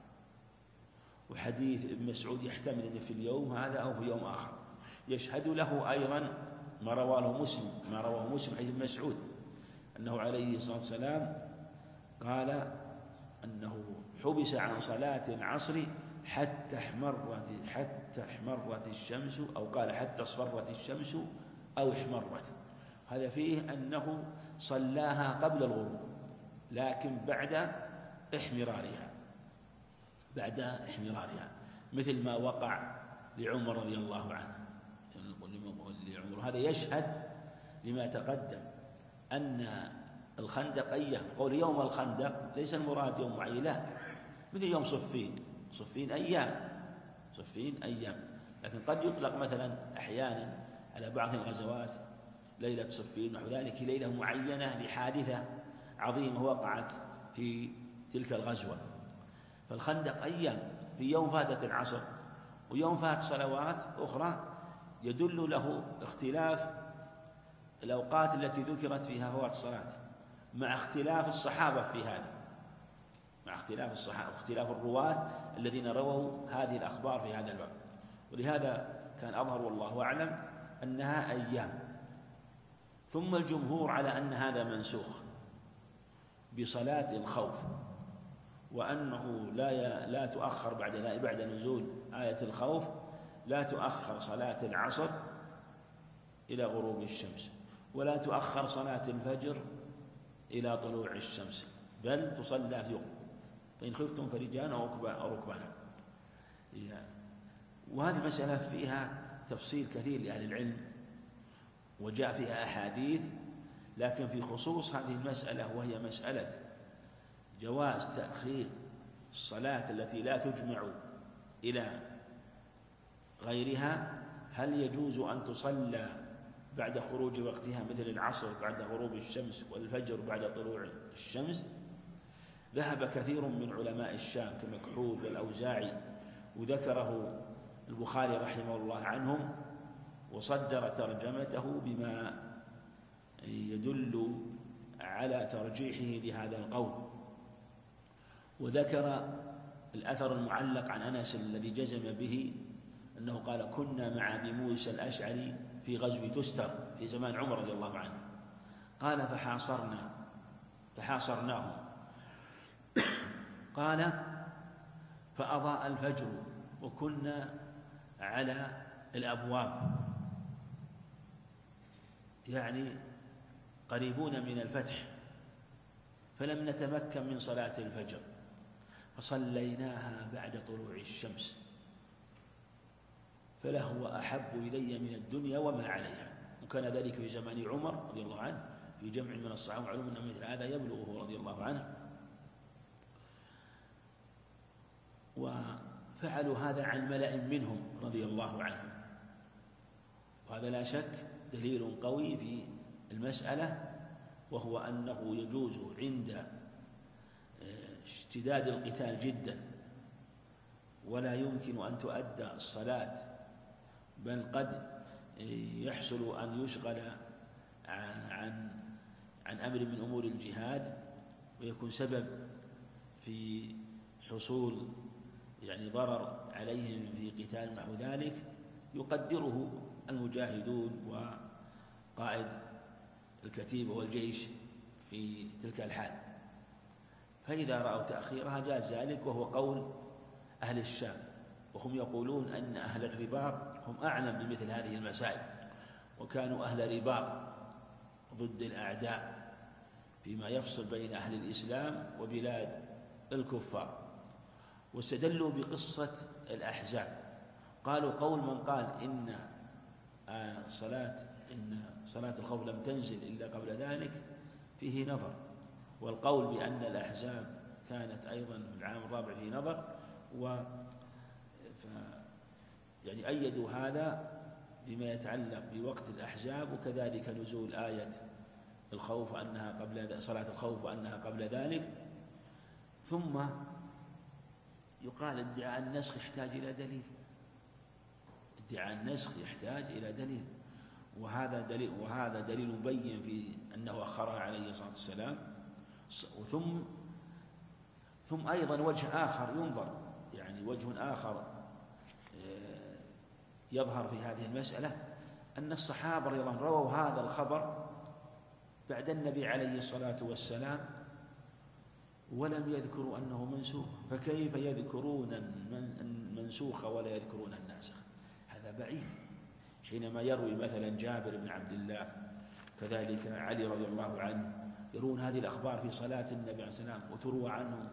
وحديث ابن مسعود يحتمل أن في اليوم هذا أو في يوم آخر. يشهد له أيضا ما رواه مسلم، ما رواه مسلم حديث ابن مسعود أنه عليه الصلاة والسلام قال أنه حبس عن صلاة العصر حتى احمرت حتى احمرت الشمس، أو قال حتى اصفرت الشمس أو احمرت. هذا فيه أنه صلاها قبل الغروب لكن بعد احمرارها، بعد احمرارها، مثل ما وقع لعمر رضي الله عنه. لعمر هذا يشهد لما تقدم أن الخندق أيام، قول يوم الخندق ليس المراد يوم معين، لا، مثل يوم صفين، صفين أيام، صفين أيام. لكن قد يطلق مثلا أحيانا على بعض الغزوات ليلة صفين نحو ذلك، ليلة معينة لحادثة عظيمة وقعت في تلك الغزوة. فالخندق أيام، في يوم فاتت العصر ويوم فات صلوات أخرى، يدل له اختلاف الأوقات التي ذكرت فيها فوات الصلاة، مع اختلاف الصحابة في هذا، مع اختلاف الصحابة واختلاف الرواة الذين رووا هذه الأخبار في هذا الباب. ولهذا كان أظهر والله أعلم أنها أيام. ثم الجمهور على أن هذا منسوخ بصلاة الخوف، وأنه لا لا تؤخر بعد لا بعد نزول آية الخوف، لا تؤخر صلاة العصر إلى غروب الشمس. ولا تؤخر صلاة الفجر إلى طلوع الشمس، بل تصلى في وقت، فإن خفتم فرجالا أو ركبانا. وهذه مسألة فيها تفصيل كثير لأهل العلم، وجاء فيها أحاديث، لكن في خصوص هذه المسألة، وهي مسألة جواز تأخير الصلاة التي لا تجمع إلى غيرها، هل يجوز أن تصلى بعد خروج وقتها مثل العصر بعد غروب الشمس والفجر بعد طلوع الشمس؟ ذهب كثير من علماء الشام كمكحول والأوزاعي، وذكره البخاري رحمه الله عنهم، وصدر ترجمته بما يدل على ترجيحه لهذا القول. وذكر الأثر المعلق عن أنس الذي جزم به، أنه قال: كنا مع أبي موسى الأشعري في غزو تستر في زمان عمر رضي الله عنه، قال: فحاصرنا فحاصرناهم قال: فأضاء الفجر وكنا على الأبواب، يعني قريبون من الفتح، فلم نتمكن من صلاة الفجر فصليناها بعد طلوع الشمس، فلهو أحب إلي من الدنيا وما عليها. وكان ذلك في زمان عمر رضي الله عنه في جمع من الصحابة، معلوم أن مثل هذا يبلغه رضي الله عنه. وفعلوا هذا عن ملأ منهم رضي الله عنهم، وهذا لا شك دليل قوي في المسألة، وهو أنه يجوز عند اشتداد القتال جدا ولا يمكن أن تؤدى الصلاة، بل قد يحصل أن يشغل عن, عن, عن أمر من أمور الجهاد، ويكون سبب في حصول يعني ضرر عليهم في قتال معه ذلك، يقدره المجاهدون وقائد الكتيبة والجيش في تلك الحال. فإذا رأوا تأخيرها جاز ذلك، وهو قول أهل الشام، وهم يقولون أن أهل الرباط هم أعلم بمثل هذه المسائل، وكانوا أهل رباط ضد الأعداء فيما يفصل بين أهل الإسلام وبلاد الكفار. واستدلوا بقصة الأحزاب، قالوا قول من قال إن صلاة إن صلاة الخوف لم تنزل إلا قبل ذلك فيه نظر، والقول بأن الأحزاب كانت أيضا في العام الرابع فيه نظر، و يعني أيدوا هذا بما يتعلق بوقت الأحزاب، وكذلك نزول آية الخوف أنها قبل صلاة الخوف وأنها قبل ذلك. ثم يقال ادعاء النسخ يحتاج إلى دليل، ادعاء النسخ يحتاج إلى دليل، وهذا دليل وهذا دليل مبين في أنه أخرها عليه الصلاة والسلام. ثم ثم أيضا وجه آخر ينظر، يعني وجه آخر يظهر في هذه المسألة، أن الصحابة رضي الله عنهم رووا هذا الخبر بعد النبي عليه الصلاة والسلام ولم يذكروا أنه منسوخ، فكيف يذكرون المنسوخ ولا يذكرون الناسخ؟ هذا بعيد. حينما يروي مثلا جابر بن عبد الله، كذلك علي رضي الله عنه، يرون هذه الأخبار في صلاة النبي عليه السلام وتروى عنه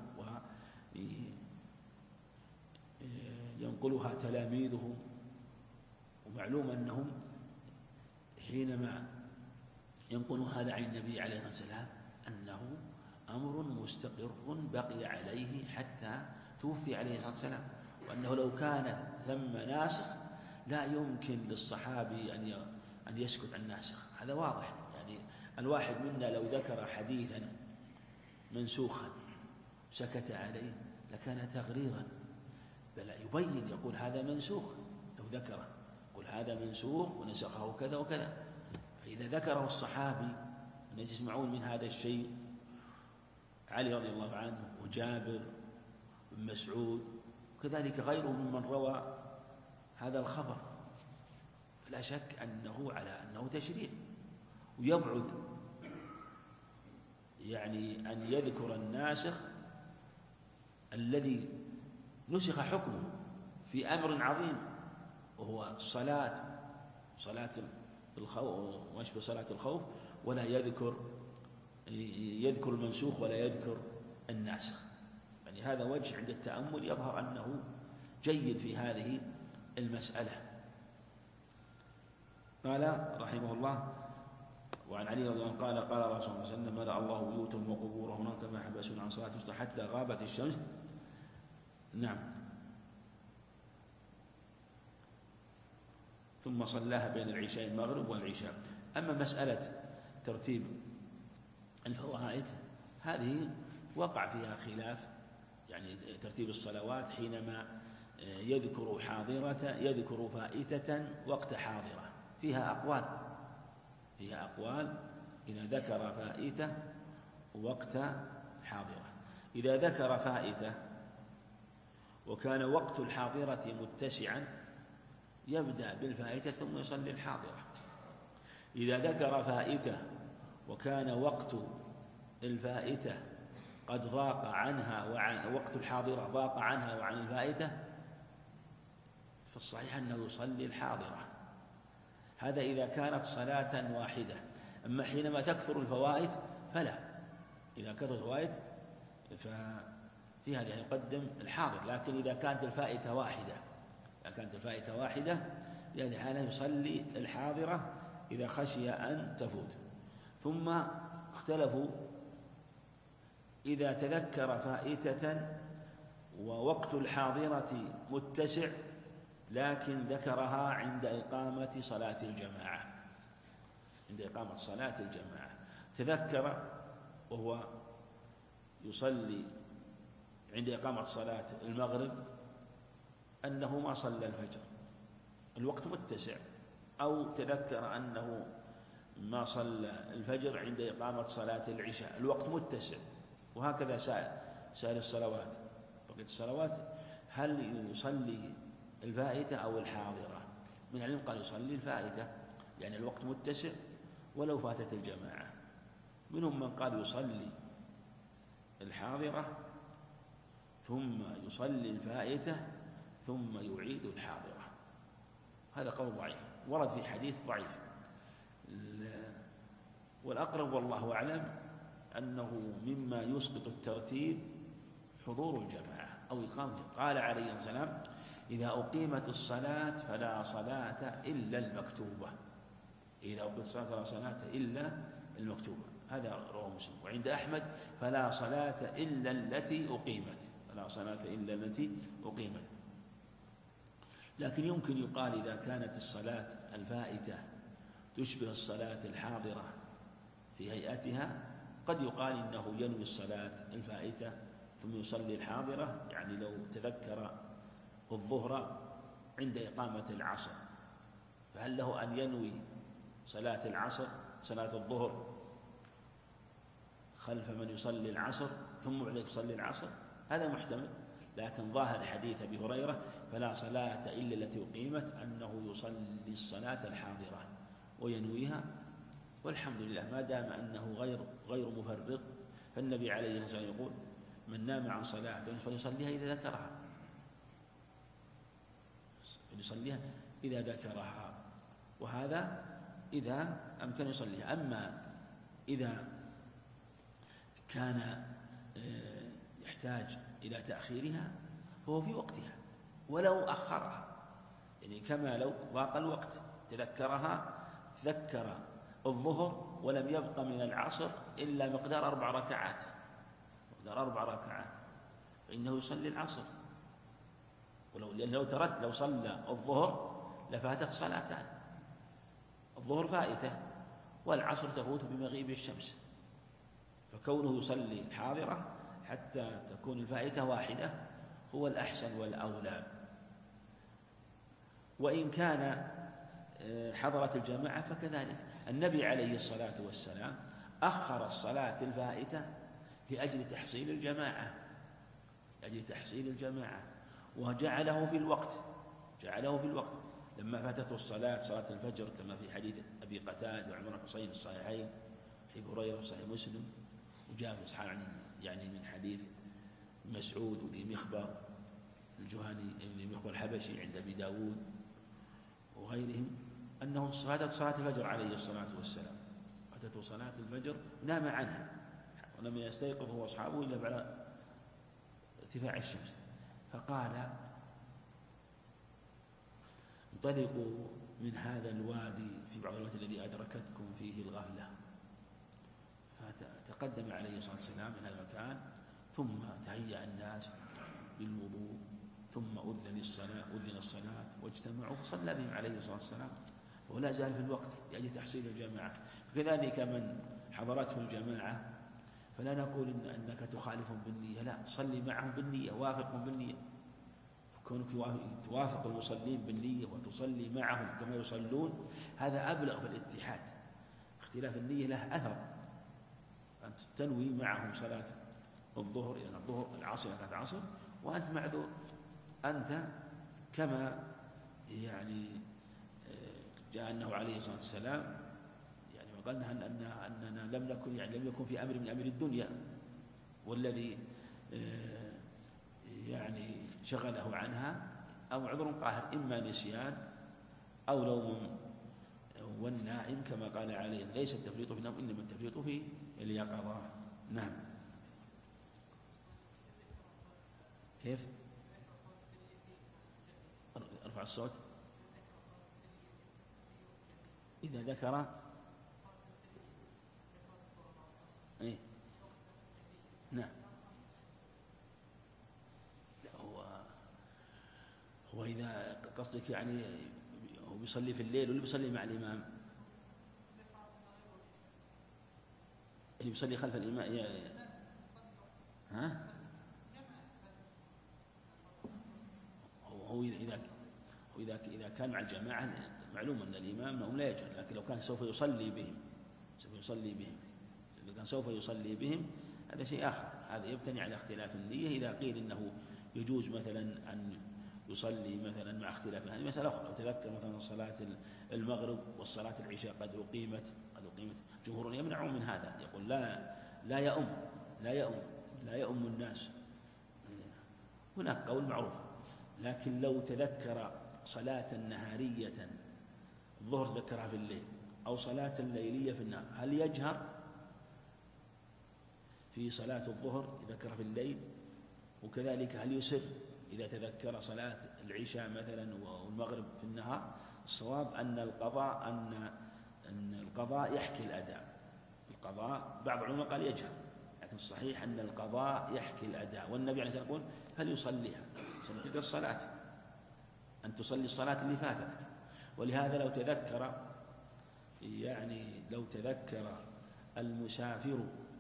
وينقلها تلاميذهم، ومعلوم أنهم حينما ينقلون هذا عن النبي عليه السلام أنه أمر مستقر بقي عليه حتى توفي عليه الصلاة والسلام، وأنه لو كان ثم ناسخ لا يمكن للصحابي أن أن يسكت عن ناسخ. هذا واضح، يعني الواحد منا لو ذكر حديثا منسوخا سكت عليه لكان تغريرا، بل يبين يقول هذا منسوخ، لو ذكره يقول هذا منسوخ ونسخه كذا وكذا. فإذا ذكره الصحابي الذين يسمعون من هذا الشيء، علي رضي الله عنه وجابر بن مسعود وكذلك غيره ممن روى هذا الخبر، فلا شك أنه على أنه تشريع، ويبعد يعني أن يذكر الناسخ الذي نسخ حكمه في أمر عظيم، وهو الصلاة صلاة الخوف ويشبه صلاة الخوف، ولا يذكر يذكر المنسوخ ولا يذكر الناسخ. يعني هذا وجه عند التأمل يظهر أنه جيد في هذه المسألة. قال رحمه الله: وعن علي رضي الله عنه قال قال رسول الله صلى الله عليه وسلم: ملأ الله بيوتهم وقبورهم كما حبسون عن صلاة الوسطى حتى غابت الشمس. نعم. ثم صلاها بين العشاء المغرب والعشاء. أما مسألة ترتيب الفوائد هذه وقع فيها خلاف، يعني ترتيب الصلوات حينما يذكر حاضرة يذكر فائتة وقت حاضرة، فيها أقوال فيها أقوال إذا ذكر فائتة وقت حاضرة. إذا ذكر فائتة وكان وقت الحاضرة متسعا يبدأ بالفائتة ثم يصلي الحاضرة. إذا ذكر فائتة وكان وقت الفائتة قد ضاق عنها وعن وقت الحاضرة ضاق عنها وعن الفائتة، فالصحيح أنه يصلي الحاضرة. هذا إذا كانت صلاة واحدة. أما حينما تكثر الفوائد فلا، إذا كثرت الفوائد ففي هذا يقدم الحاضر. لكن إذا كانت الفائتة واحدة إذا كانت الفائتة واحدة في هذه الحالة يصلي الحاضرة إذا خشي أن تفوت. ثم اختلفوا إذا تذكر فائتة ووقت الحاضرة متسع لكن ذكرها عند إقامة صلاة الجماعة عند إقامة صلاة الجماعة تذكر وهو يصلي عند إقامة صلاة المغرب أنه ما صلى الفجر، الوقت متسع، أو تذكر أنه ما صلى الفجر عند إقامة صلاة العشاء، الوقت متسع. وهكذا سائر سائر الصلوات بقية الصلوات، هل يصلي الفائتة أو الحاضرة؟ من العلم قال يصلي الفائتة، يعني الوقت متسع ولو فاتت الجماعة. منهم من قال يصلي الحاضرة ثم يصلي الفائتة ثم يعيد الحاضرة. هذا قول ضعيف، ورد في حديث ضعيف. والأقرب والله أعلم أنه مما يسقط الترتيب حضور الجماعة أو إقامة. قال عليه السلام: إذا أقيمت الصلاة فلا صلاة إلا المكتوبة إذا أقيمت الصلاة فلا صلاة إلا المكتوبة. هذا رواه مسلم. وعند أحمد: فلا صلاة إلا التي أقيمت فلا صلاة إلا التي أقيمت. لكن يمكن يقال إذا كانت الصلاة الفائتة تشبه الصلاة الحاضرة في هيئتها، قد يقال إنه ينوي الصلاة الفائتة ثم يصلي الحاضرة. يعني لو تذكر الظهر عند إقامة العصر، فهل له أن ينوي صلاة العصر صلاة الظهر خلف من يصلي العصر ثم بعد يصلي العصر؟ هذا محتمل. لكن ظاهر حديث أبي هريرة: فلا صلاة إلا التي أقيمت، أنه يصلي الصلاة الحاضرة وينويها. والحمد لله ما دام أنه غير غير مفرط، فالنبي عليه الصلاة والسلام يقول: من نام عن صلاة فليصليها إذا ذكرها فليصليها إذا ذكرها. وهذا إذا أمكن يصليها. أما إذا كان يحتاج إلى تأخيرها فهو في وقتها ولو أخرها، يعني كما لو ضاق الوقت تذكرها تذكر الظهر ولم يبق من العصر إلا مقدار أربع ركعات مقدار أربع ركعات فإنه يصلي العصر. ولو لأن لو ترك لو صلى الظهر لفاتت صلاتان، الظهر فائتة والعصر تفوت بمغيب الشمس، فكونه يصلي الحاضرة حتى تكون الفائتة واحدة هو الأحسن والأولى. وإن كان حضرت الجماعة فكذلك. النبي عليه الصلاة والسلام أخر الصلاة الفائتة لأجل تحصيل الجماعة لأجل تحصيل الجماعة وجعله في الوقت جعله في الوقت لما فاتته الصلاة صلاة الفجر، كما في حديث أبي قتادة وعمر حسين الصحيحين، أبي هريرة صحيح مسلم، وجاء في صحيح يعني من حديث مسعود وذي مخبر الجهني ذي مخبر الحبشي عند أبي داود وغيرهم. أنه فاتت صلاة الفجر عليه الصلاة والسلام، فاتته صلاة الفجر نام عنها ولم يستيقظ هو وأصحابه إلا بعد ارتفاع الشمس، فقال انطلقوا من هذا الوادي في بعض الوقت الذي أدركتكم فيه الغفلة، فتقدم عليه الصلاة والسلام من هذا المكان، ثم تهيأ الناس بالوضوء، ثم أذن الصلاة أذن الصلاة واجتمعوا فصلى بهم عليه الصلاة والسلام، ولا زال في الوقت لأجل تحصيل الجماعة. وكذلك من حضرته الجماعة فلا نقول إن أنك تخالفهم بالنية، لا، صلي معهم بالنية، وافقهم بالنية، كونك توافق المصلين بالنية وتصلي معهم كما يصلون هذا أبلغ في الاتحاد. اختلاف النية له أثر، أنت تنوي معهم صلاة الظهر إلى الظهر، العصر إلى العصر، وأنت معذور، أنت كما يعني جاء أنه عليه الصلاة والسلام يعني وقالنا أن أننا لم نكن يعني لم يكن في أمر من أمر الدنيا، والذي يعني شغله عنها أو عذر قاهر، إما نسيان أو نوم، والنائم كما قال عليه ليس التفريط في النوم إنما التفريط في اليقظة. نعم. كيف؟ ارفع الصوت. إذا ذكر إيه؟ نعم. هو هو إذا قصدك يعني هو بيصلي في الليل ولا بيصلي مع الإمام؟ اللي بيصلي خلف الإمام يا... ها؟ هو إذا وإذا إذا كان مع الجماعة معلوم أن الإمام أنه لا يجهر، لكن لو كان سوف يصلي بهم سوف يصلي بهم إذا كان سوف يصلي بهم هذا شيء آخر، هذا يبتني على اختلاف النية. إذا قيل إنه يجوز مثلا أن يصلي مثلا مع اختلاف، هذه مسألة أخرى. لو تذكر مثلا صلاة المغرب والصلاة العشاء قد أقيمت قد أقيمت جمهور يمنعون من هذا، يقول لا لا يؤم لا يؤم لا يؤم الناس، هناك قول معروف. لكن لو تذكر صلاة نهارية الظهر ذكرها في الليل أو صلاة ليلية في النهار، هل يجهر في صلاة الظهر ذكرها في الليل؟ وكذلك هل يسر إذا تذكر صلاة العشاء مثلا والمغرب في النهار؟ الصواب أن القضاء أن أن القضاء يحكي الأداء. القضاء بعض العلماء قال يجهر، لكن الصحيح أن القضاء يحكي الأداء، والنبي عليه الصلاة والسلام يقول فليصليها، تلك الصلاة أن تصلي الصلاة اللي فاتتك. ولهذا لو تذكر يعني لو تذكر المسافر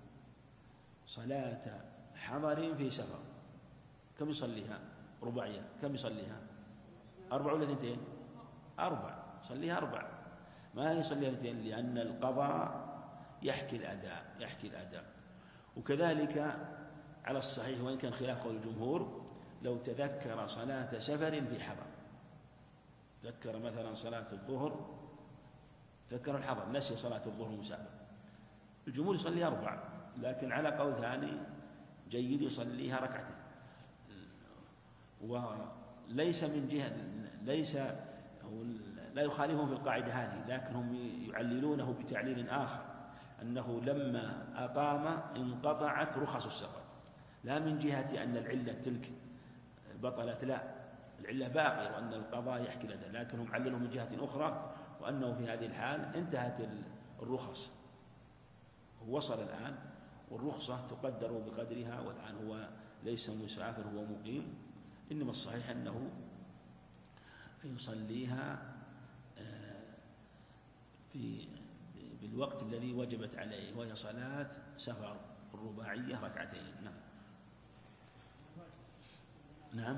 صلاة حضر في سفر كم يصليها؟ رباعية، كم يصليها؟ أربع ولا اثنتين؟ أربع، يصليها أربع، ما يصليها اثنتين، لأن القضاء يحكي الأداء يحكي الأداء. وكذلك على الصحيح وإن كان خلاف قول الجمهور، لو تذكر صلاة سفر في حضر، تذكر مثلا صلاة الظهر، تذكر الحضر نسي صلاة الظهر مسافر، الجمهور يصلي أربع، لكن على قول ثاني جيد يصليها ركعتين. وليس من جهة ليس لا يخالفهم في القاعدة هذه، لكنهم يعللونه بتعليل آخر، أنه لما أقام انقطعت رخص السفر، لا من جهة أن العلة تلك بطلت، لا، العلة باقية وأن القضاء يحكي لدى، لكنهم عللوا من جهة أخرى وأنه في هذه الحال انتهت الرخص، هو وصل الآن والرخصة تقدر بقدرها، والآن هو ليس مسافر هو مقيم، إنما الصحيح أنه يصليها في بالوقت الذي وجبت عليه، وهي صلاة سفر الرباعية ركعتين. نعم. نعم.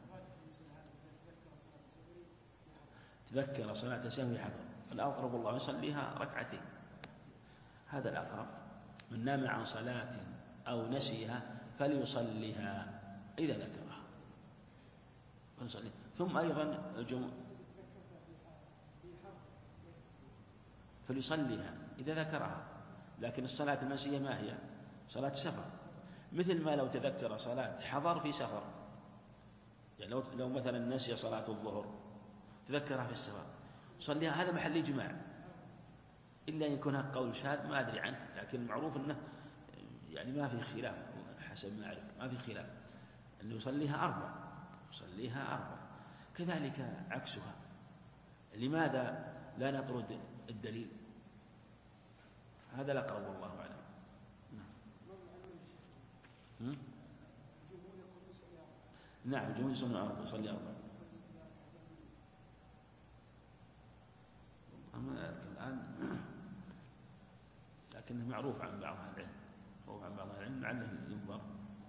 تذكر صلاة سهو حضر، الأقرب الله يصليها ركعتين، هذا الأقرب. من نام عن صلاة أو نسيها فليصليها إذا ذكرها فليصليها. ثم أيضا الجمعة فليصليها إذا ذكرها، لكن الصلاة المنسية ما هي؟ صلاة سفر، مثل ما لو تذكر صلاة حضر في سفر، يعني لو, لو مثلا نسي صلاة الظهر تذكرها في السفر صليها، هذا محل إجماع، إلا أن يكون قول شاذ ما أدري عنه، لكن المعروف أنه يعني ما في خلاف حسب ما أعرف، ما في خلاف أنه يصليها أربع، يصليها أربع. كذلك عكسها. لماذا لا نطرد الدليل؟ هذا لا قول والله أعلم. نعم. نعم الجمهور يصلي أربع. أما الآن لكنه معروف عن بعض أهل العلم، معروف عن بعض أهل العلم لعله ينظر.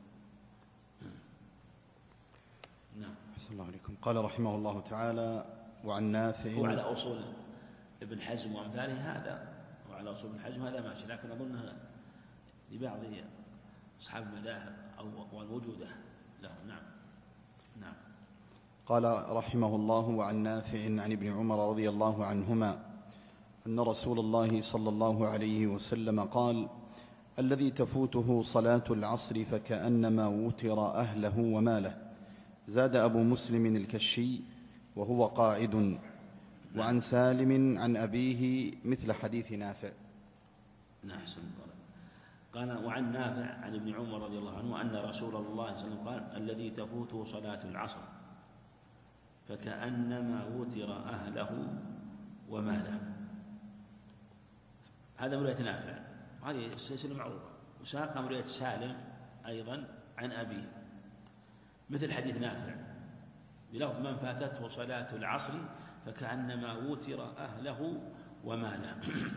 نعم. أحسن الله عليكم. قال رحمه الله تعالى: وعن نافع. هو على أصول ابن حزم وأمثاله هذا، وعلى أصول ابن حزم هذا ماشي، لكن أظنها لبعض أصحاب المذاهب أو والوجودة له. نعم. نعم. قال رحمه الله: وعن نافع عن ابن عمر رضي الله عنهما أن رسول الله صلى الله عليه وسلم قال: الذي تفوته صلاة العصر فكأنما وتر أهله وماله. زاد أبو مسلم الكشي وهو قاعد. وعن سالم عن أبيه مثل حديث نافع. نعم. قال: وعن نافع عن ابن عمر رضي الله عنه أن رسول الله صلى الله عليه وسلم قال: الذي تفوته صلاة العصر فكأنما وتر أهله وماله. هذا من رواية نافع، هذه السلسلة معروفة. وساق من رواية سالم أيضا عن أبيه مثل حديث نافع بلفظ: من فاتته صلاة العصر فكأنما وتر أهله وماله.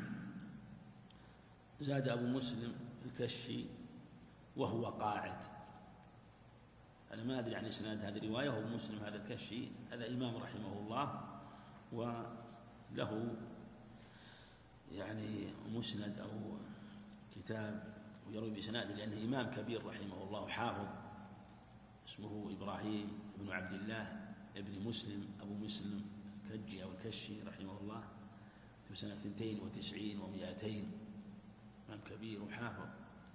زاد أبو مسلم الكشي وهو قاعد. أنا ما أدري عن إسناد هذه الرواية. هو مسلم هذا الكشي هذا إمام رحمه الله، وله يعني مسند أو كتاب ويروي بإسناد، لأنه إمام كبير رحمه الله حافظ، اسمه إبراهيم بن عبد الله ابن مسلم أبو مسلم الكجي أو الكشي رحمه الله، في سنة اثنتين وتسعين ومئتين، إمام كبير وحافظ.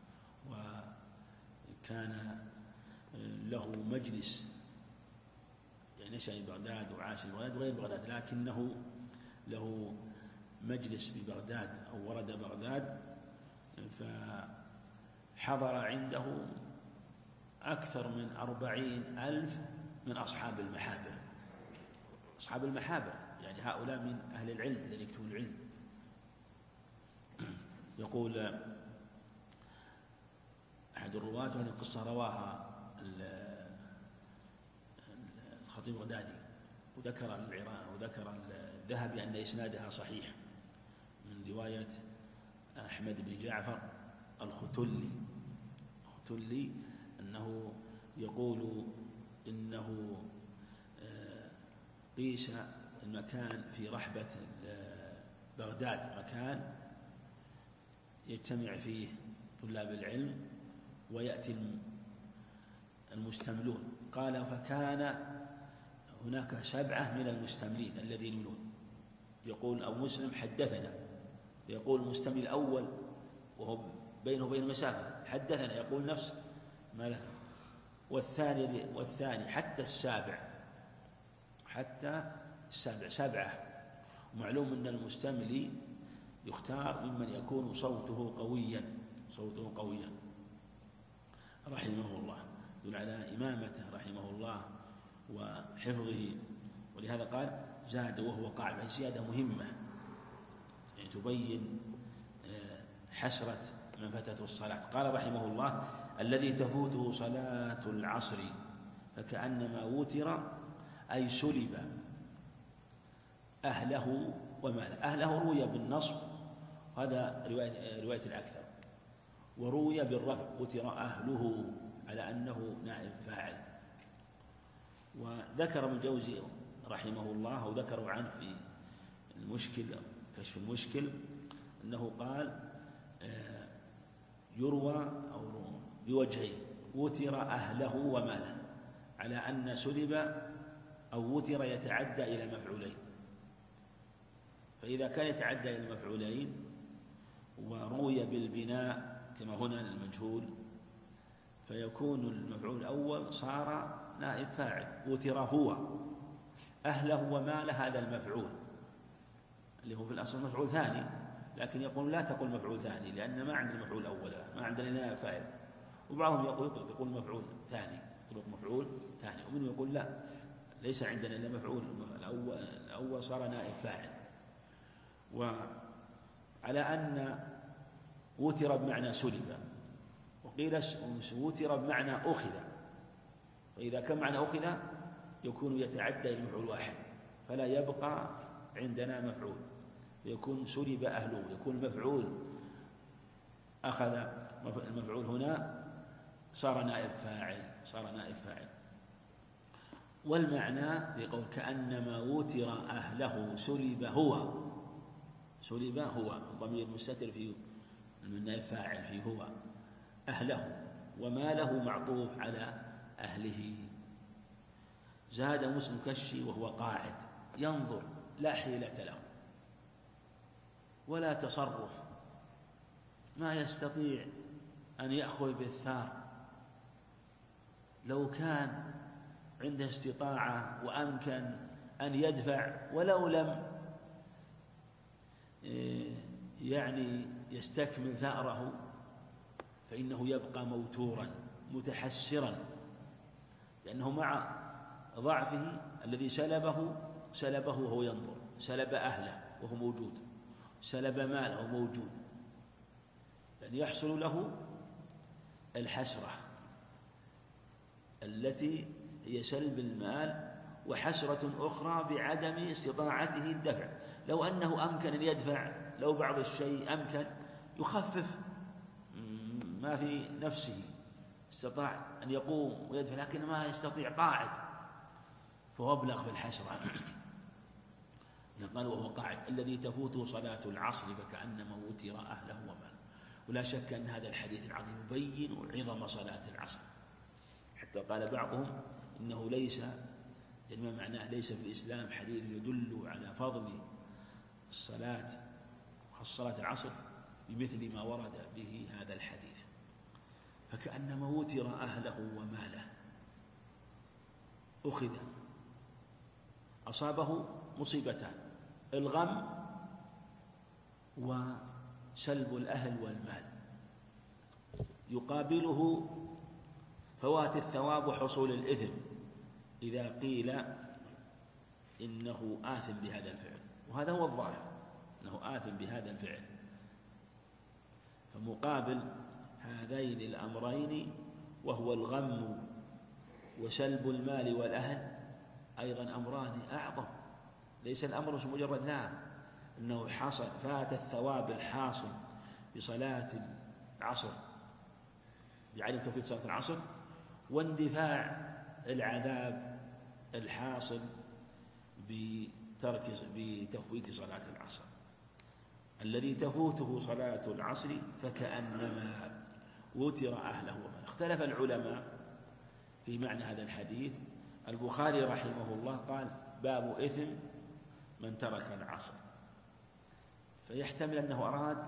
وكان له مجلس، يعني نشأ في بغداد وعاش في بغداد وغير بغداد، لكنه له مجلس في بغداد أو ورد بغداد، فحضر عنده أكثر من أربعين ألف من أصحاب المحابر. أصحاب المحابر يعني هؤلاء من أهل العلم الذين يكتبون العلم. يقول أحد الرواة، وهذه القصة رواها الخطيب البغدادي، وذكر العراق وذكر الذهبي أن إسنادها صحيح، من رواية أحمد بن جعفر الختلي الختلي أنه يقول إنه قيس المكان في رحبة بغداد، مكان يجتمع فيه طلاب العلم ويأتي المستملون. قال: فكان هناك سبعة من المستملين الذين يملون. يقول أو مسلم: حدثنا. يقول المستمل الأول وهو بينه وبين مسافة: حدثنا. يقول نفس ما له. والثاني والثاني حتى السابع حتى السابع سبعة. ومعلوم أن المستملي يختار ممن يكون صوته قويا صوته قويا رحمه الله، يدل على إمامته رحمه الله وحفظه. ولهذا قال: زاد وهو قاعد. هذه زيادة مهمة يعني تبين حسرة من فاتته الصلاة. قال رحمه الله: الذي تفوته صلاة العصر فكأنما وتر، أي سلب أهله وماله. أهله روي بالنصب، هذا رواية, رواية الأكثر، وروي بالرفع: وتر أهله، على أنه نائب فاعل. وذكر ابن الجوزي رحمه الله وذكروا عنه في المشكل كشف المشكل أنه قال: يروى أو بوجهين: وتر أهله وماله، على أن سلب أو وتر يتعدى إلى مفعولين. فإذا كان يتعدى إلى مفعولين وروي بالبناء كما هنا المجهول، فيكون المفعول الأول صار نائب فاعل: وتر هو، أهله وماله هذا المفعول، اللي هو في الأصل مفعول ثاني، لكن يقول لا تقول مفعول ثاني لأن ما عندنا مفعول أول، ما عندنا نائب فاعل. وبعضهم يقول يطلق يقول مفعول ثاني، يطلق مفعول ثاني، ومنهم يقول لا ليس عندنا إلا مفعول، الأول, الأول صار نائب فاعل. وعلى أن وتر بمعنى سلب، وقيل وتر بمعنى أخذ، فإذا كان معنى أخذ يكون يتعدى إلى مفعول واحد فلا يبقى عندنا مفعول، يكون سلب أهله، يكون المفعول أخذ، المفعول هنا صار نائب فاعل، صار نائب فاعل. والمعنى في قول كأنما وتر أهله سلب هو، سلب هو الضمير المستتر في النائب فاعل في هو أهله، وما له معطوف على أهله. زاد مسلم كشي وهو قاعد ينظر لا حيلة له ولا تصرف، ما يستطيع أن يأخذ بالثار. لو كان عنده استطاعة وأمكن أن يدفع ولو لم يعني يستكمل ثأره فإنه يبقى موتورا متحسرا، لأنه مع ضعفه الذي سلبه سلبه وهو ينظر، سلب أهله وهو موجود، سلب ماله وهو موجود، لأن يحصل له الحسرة التي هي سلب المال، وحسرة أخرى بعدم استطاعته الدفع. لو أنه أمكن أن يدفع، لو بعض الشيء أمكن يخفف ما في نفسه، استطاع أن يقوم ويدفع لكن ما يستطيع، قاعد، فهو أبلغ في الحسرة. قال وهو قاعد الذي تفوته صلاة العصر فكأنما وتر أهله وماله. ولا شك أن هذا الحديث العظيم يبين عظم صلاة العصر، حتى قال بعضهم إنه ليس، يعني ما معناه ليس في الإسلام حديث يدل على فضل الصلاة وخاصة صلاة العصر بمثل ما ورد به هذا الحديث. فكأنما وتر أهله وماله، أخذ أصابه مصيبتان، الغم وسلب الأهل والمال، يقابله فوات الثواب وحصول الإثم إذا قيل إنه آثم بهذا الفعل، وهذا هو الظاهر أنه آثم بهذا الفعل. فمقابل هذين الأمرين وهو الغم وسلب المال والأهل أيضا أمران أعظم، ليس الأمر مجرد لا أنه حصل فات الثواب الحاصل بصلاة العصر بعدم توفيق صلاة العصر، واندفاع العذاب الحاصل بترك بتفويت صلاة العصر. الذي تفوته صلاة العصر فكأنما وتر أهله وماله. اختلف العلماء في معنى هذا الحديث. البخاري رحمه الله قال باب إثم من ترك العصر، فيحتمل أنه أراد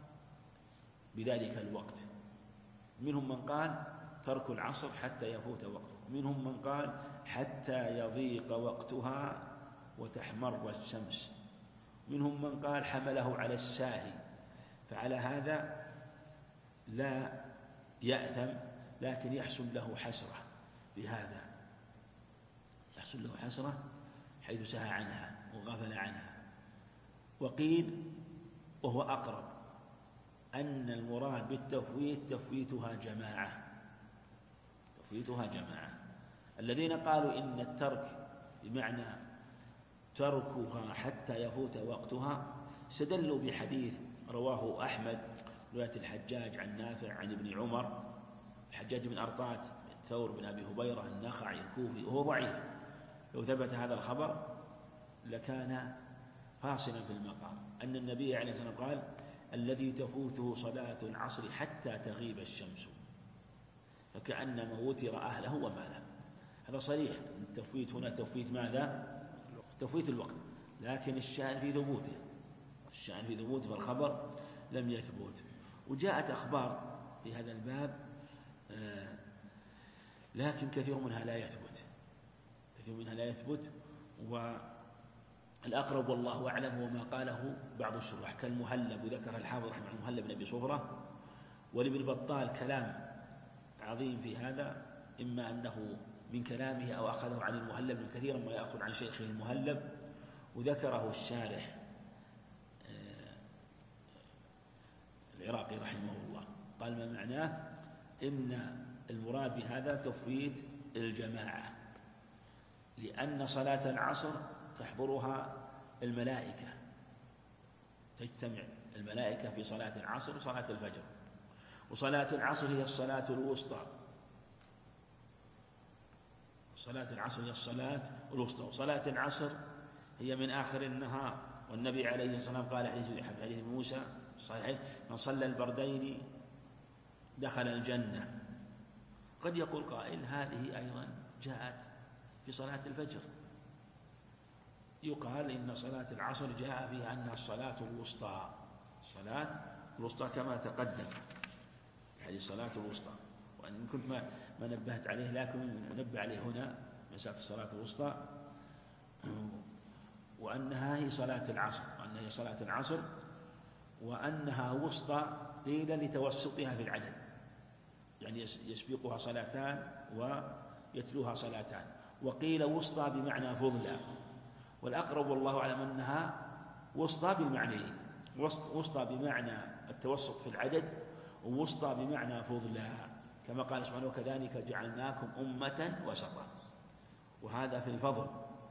بذلك الوقت. منهم من قال ترك العصر حتى يفوت وقته، منهم من قال حتى يضيق وقتها وتحمر الشمس، منهم من قال حمله على الساهي، فعلى هذا لا يأثم لكن يحصل له حسرة بهذا، يحصل له حسرة حيث سهى عنها وغفل عنها. وقيل وهو أقرب أن المراد بالتفويت تفويتها جماعة، تفويتها جماعة. الذين قالوا إن الترك بمعنى تركها حتى يفوت وقتها استدلوا بحديث رواه أحمد رواية الحجاج عن نافع عن ابن عمر، الحجاج بن أرطاة بن ثور بن أبي هبيرة النخعي الكوفي، وهو ضعيف، لو ثبت هذا الخبر لكان فاصلا في المقام، أن النبي عليه الصلاة والسلام قال الذي تفوته صلاة العصر حتى تغيب الشمس فكأنما وتر أهله وماله. هذا صريح، التفويت هنا تفويت ماذا؟ تفويت الوقت، لكن الشأن في ثبوته، الشأن في ثبوته، فالخبر لم يثبت. وجاءت أخبار في هذا الباب لكن كثير منها لا يثبت، كثير منها لا يثبت. الأقرب والله أعلم هو ما قاله بعض الشراح كالمهلب، وذكر الحافظ رحمه الله المهلب بن أبي صفرة. ولابن بطال كلام عظيم في هذا، إما أنه من كلامه أو أخذه عن المهلب، من كثيرا ما يأخذ عن شيخه المهلب. وذكره الشارح العراقي رحمه الله، قال ما معناه إن المراد بهذا تفويت الجماعة، لأن صلاة العصر تحضرها الملائكة، تجتمع الملائكة في صلاة العصر وصلاة الفجر، وصلاة العصر هي الصلاة الوسطى، صلاة العصر هي الصلاة الوسطى، وصلاة العصر هي من آخر النهار. والنبي عليه الصلاة والسلام قال حديث حديث موسى صحيح: من صلى البردين دخل الجنة. قد يقول قائل هذه أيضا جاءت في صلاة الفجر، يقال إن صلاة العصر جاء فيها أنها الصلاة الوسطى، الصلاة الوسطى كما تقدم حديث الصلاة الوسطى. وأن كنت ما ما نبهت عليه، لكن نبه عليه هنا مسألة الصلاة الوسطى، وأنها هي صلاة العصر، وأنها هي صلاة العصر، وأنها وسطى قيل لتوسطها في العدد، يعني يسبقها صلاتان ويتلوها صلاتان، وقيل وسطى بمعنى فضلى، والأقرب والله أعلم أنها وسطى بالمعنيين، وسطى بمعنى التوسط في العدد، ووسطى بمعنى فضلى، كما قال سبحانه: وكذلك جعلناكم أمة وسطا. وهذا في الفضل.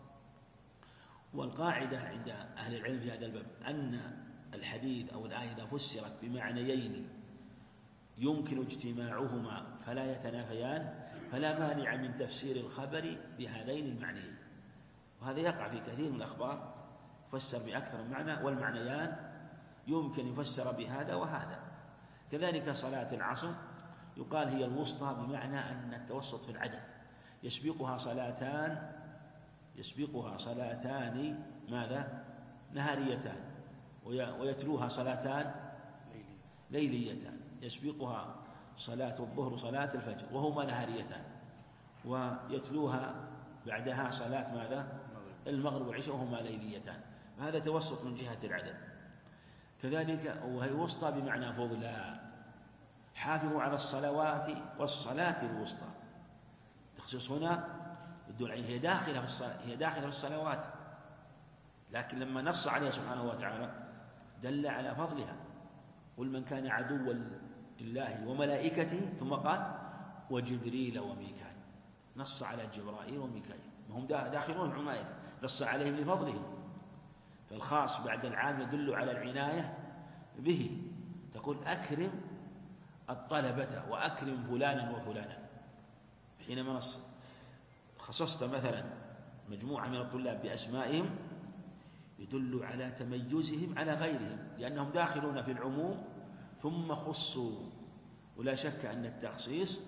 والقاعدة عند أهل العلم في هذا الباب أن الحديث أو الآية إذا فسرت بمعنيين يمكن اجتماعهما فلا يتنافيان، فلا مانع من تفسير الخبر بهذين المعنيين. وهذا يقع في كثير من الأخبار، يفسر بأكثر من معنى، والمعنيان يمكن يفسر بهذا وهذا. كذلك صلاة العصر يقال هي الوسطى بمعنى أن التوسط في العدد، يسبقها صلاتان يسبقها صلاتان ماذا؟ نهاريتان، ويتلوها صلاتان ليليتان، يسبقها صلاة الظهر صلاة الفجر وهما نهاريتان، ويتلوها بعدها صلاة ماذا؟ المغرب والعشاء وهما ليليتان. هذا توسط من جهة العدد. كذلك وهي وسطى بمعنى فضلا، حافظوا على الصلوات والصلاة الوسطى. تخصيص هنا يدل عليه هي داخلة في الصلاة، هي داخلة في الصلوات، لكن لما نص عليها سبحانه وتعالى دل على فضلها. قل من كان عدوا لله وملائكته، ثم قال وجبريل وميكائيل، نص على جبرائيل وميكائيل، وهم داخلون في الملائكة، نص عليهم لفضلهم. فالخاص بعد العام يدل على العناية به، تقول أكرم الطلبة وأكرم فلانا وفلانا. حينما نص خصصت مثلا مجموعة من الطلاب بأسمائهم يدل على تميزهم على غيرهم، لأنهم داخلون في العموم ثم خصوا. ولا شك أن التخصيص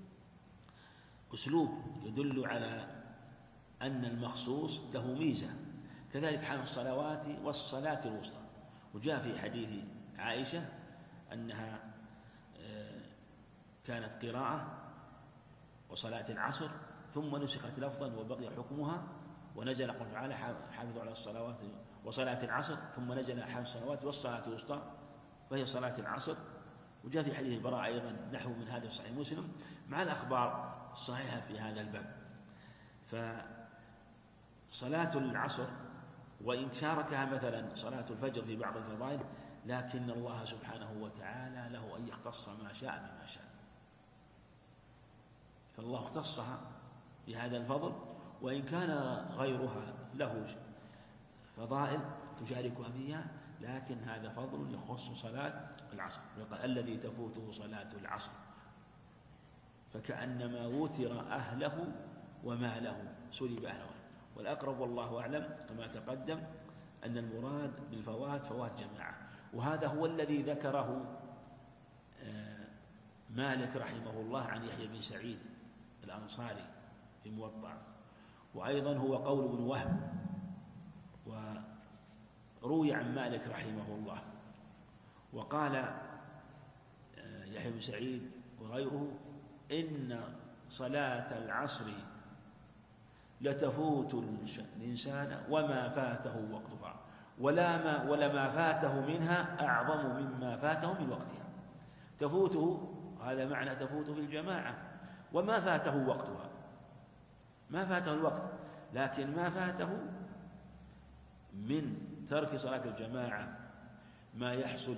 أسلوب يدل على أن المخصوص له ميزة. كذلك حال الصلوات والصلاة الوسطى، وجاء في حديث عائشة أنها كانت قراءة وصلاة العصر ثم نسخت لفظا وبقي حكمها، ونزل قوله تعالى حافظوا على الصلوات وصلاة العصر، ثم نزل حافظ الصلوات والصلاة الوسطى وهي صلاة العصر. وجاء في حديث البراء أيضا نحو من هذا صحيح مسلم مع الأخبار الصحيحة في هذا الباب. فصلاة العصر وإن شاركها مثلا صلاة الفجر في بعض الفضائل، لكن الله سبحانه وتعالى له أن يختص ما شاء بما شاء، فالله اختصها بهذا الفضل، وإن كان غيرها له فضائل تشاركها فيها، لكن هذا فضل يخص صلاة العصر. وقال الذي تفوته صلاة العصر فكأنما وتر أهله وماله، سلب أهله. والأقرب والله أعلم كما تقدم أن المراد بالفوات فوات جماعة، وهذا هو الذي ذكره مالك رحمه الله عن يحيى بن سعيد الأنصاري في موطأ، وأيضا هو قول ابن وهب، وروي عن مالك رحمه الله. وقال يحيى بن سعيد وغيره إن صلاة العصر لتفوت الإنسان وما فاته وقتها ولا ما ولما فاته منها أعظم مما فاته من وقتها. تفوته هذا معنى تفوت في الجماعة، وما فاته وقتها، ما فاته الوقت، لكن ما فاته من ترك صلاة الجماعة ما يحصل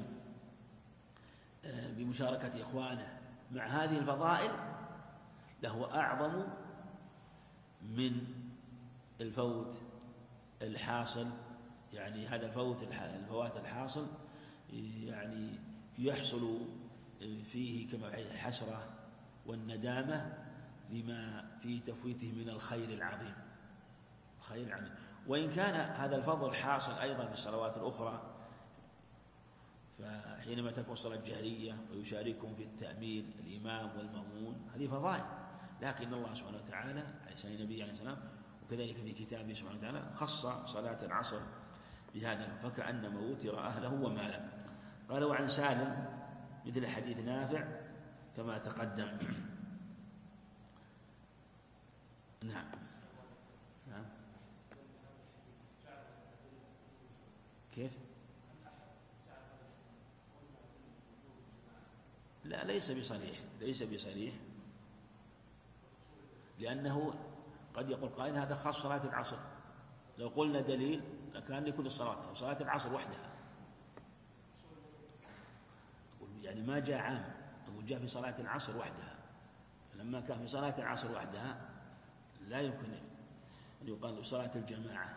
بمشاركة إخوانه مع هذه الفضائل له أعظم من الفوت الحاصل. يعني هذا الفوت الفوات الحاصل يعني يحصل فيه كما الحسرة والندامة لما في تفويته من الخير العظيم، الخير العظيم. وإن كان هذا الفضل حاصل أيضا في الصلوات الأخرى، فحينما تكون صلاة جهرية ويشاركهم في التأمين الإمام والمأمون هذه فضائل، لكن الله سبحانه وتعالى على لسان النبي عليه السلام وكذلك في كتابه سبحانه وتعالى خص صلاة العصر بهذا فكأنما وتر أهله وماله. قال وعن سالم مثل حديث نافع كما تقدم. نعم نعم كيف؟ لا ليس بصريح، ليس بصريح، لأنه قد يقول قائل هذا خاص صلاة العصر، لو قلنا دليل لكان لكل الصلاة، صلاة العصر وحدها، يعني ما جاء عام، أو جاء في صلاة العصر وحدها، فلما كان في صلاة العصر وحدها لا يمكن أن يقال صلاة الجماعة.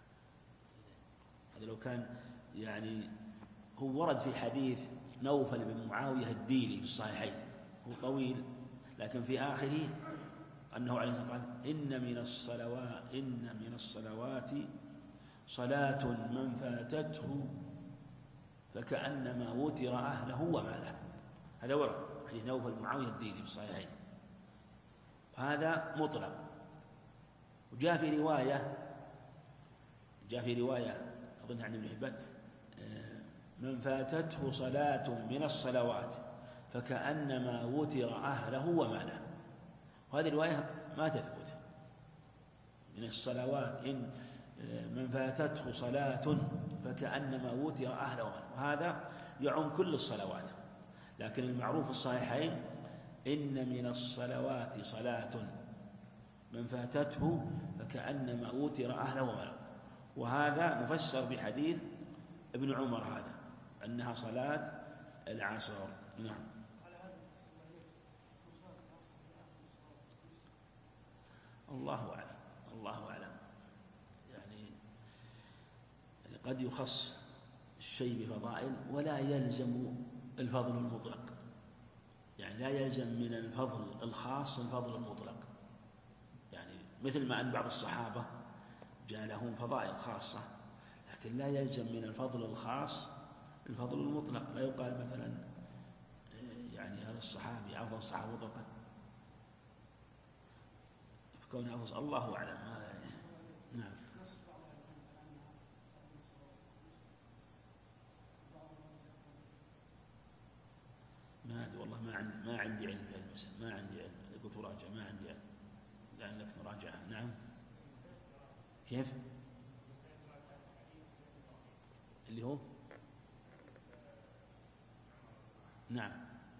هذا لو كان يعني هو ورد في حديث نوفل بن معاوية الديلي في الصحيحين، هو طويل لكن في آخره أنه عليه الصلاة والسلام قال إن من الصلوات إن من الصلوات صلاة من فاتته فكأنما وتر أهله وماله. هذا ورد حديث نوفل بن معاوية الديلي في الصحيحين، هذا مطلق. وجاء في رواية جاء في رواية أظن عن ابن حبان من فاتته صلاة من الصلوات فكأنما وتر أهله وماله، وهذه الرواية ما تثبت من الصلوات إن من فاتته صلاة فكأنما وتر أهله وماله، وهذا يعم كل الصلوات، لكن المعروف الصحيحين إن من الصلوات صلاة من فاتته فكأنما وتر أهله وماله، وهذا مفسر بحديث ابن عمر هذا أنها صلاة العصر. نعم الله أعلم، الله أعلم. يعني قد يخص الشيء بفضائل ولا يلزم الفضل المطلق، يعني لا يلزم من الفضل الخاص الفضل المطلق، يعني مثل ما أن بعض الصحابة جاء لهم فضائل خاصة، لكن لا يلزم من الفضل الخاص الفضل المطلق. لا يقال مثلا يعني هذا الصحابي أفضل الصحابة مطلقا، فكون أفضل الله أعلم. ما نعم ما أدري والله، ما عندي ما عندي علم بهذه المسألة، ما عندي علم، قلت راجع ما عندي علم، لأنك تراجعها. نعم كيف اللي هو نعم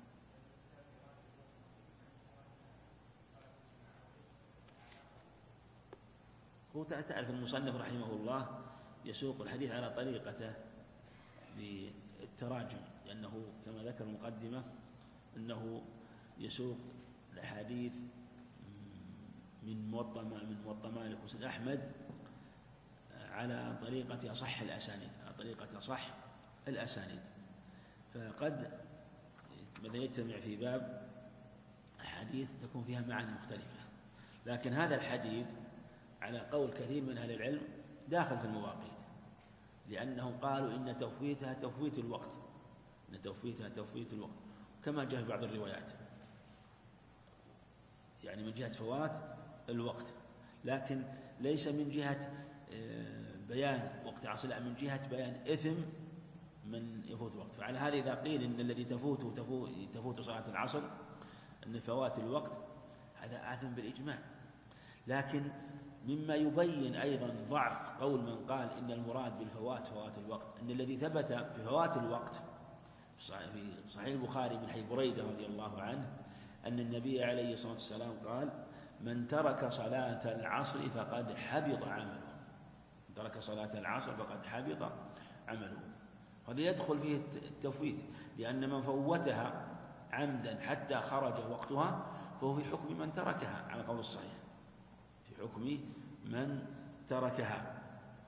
هو تعرف المصنف رحمه الله يسوق الحديث على طريقته بالتراجم، لأنه كما ذكر المقدمة أنه يسوق الأحاديث من موطأ من موطأ مالك وسند أحمد على طريقة أصح الأسانيد، على طريقة أصح الأسانيد، فقد بدأ يجتمع في باب أحاديث تكون فيها معاني مختلفة، لكن هذا الحديث على قول كثير من أهل العلم داخل في المواقيت، لأنهم قالوا إن تفويتها تفويت الوقت، إن تفويتها تفويت الوقت، كما جاء في بعض الروايات يعني من جهة فوات الوقت، لكن ليس من جهة بيان وقت عصر، لا من جهة بيان إثم من يفوت الوقت. فعلى هذا إذا قيل إن الذي تفوت تفوت, تفوت صلاة العصر أن فوات الوقت هذا آثم بالإجماع، لكن مما يبين أيضا ضعف قول من قال إن المراد بالفوات فوات الوقت أن الذي ثبت في فوات الوقت في صحيح البخاري من حديث بريدة رضي الله عنه أن النبي عليه الصلاة والسلام قال من ترك صلاة العصر فقد حبط عمله، من ترك صلاة العصر فقد حبط عمله. هذا يدخل فيه التفويت، لأن من فوتها عمدا حتى خرج وقتها فهو في حكم من تركها على قول الصحيح، في حكم من تركها.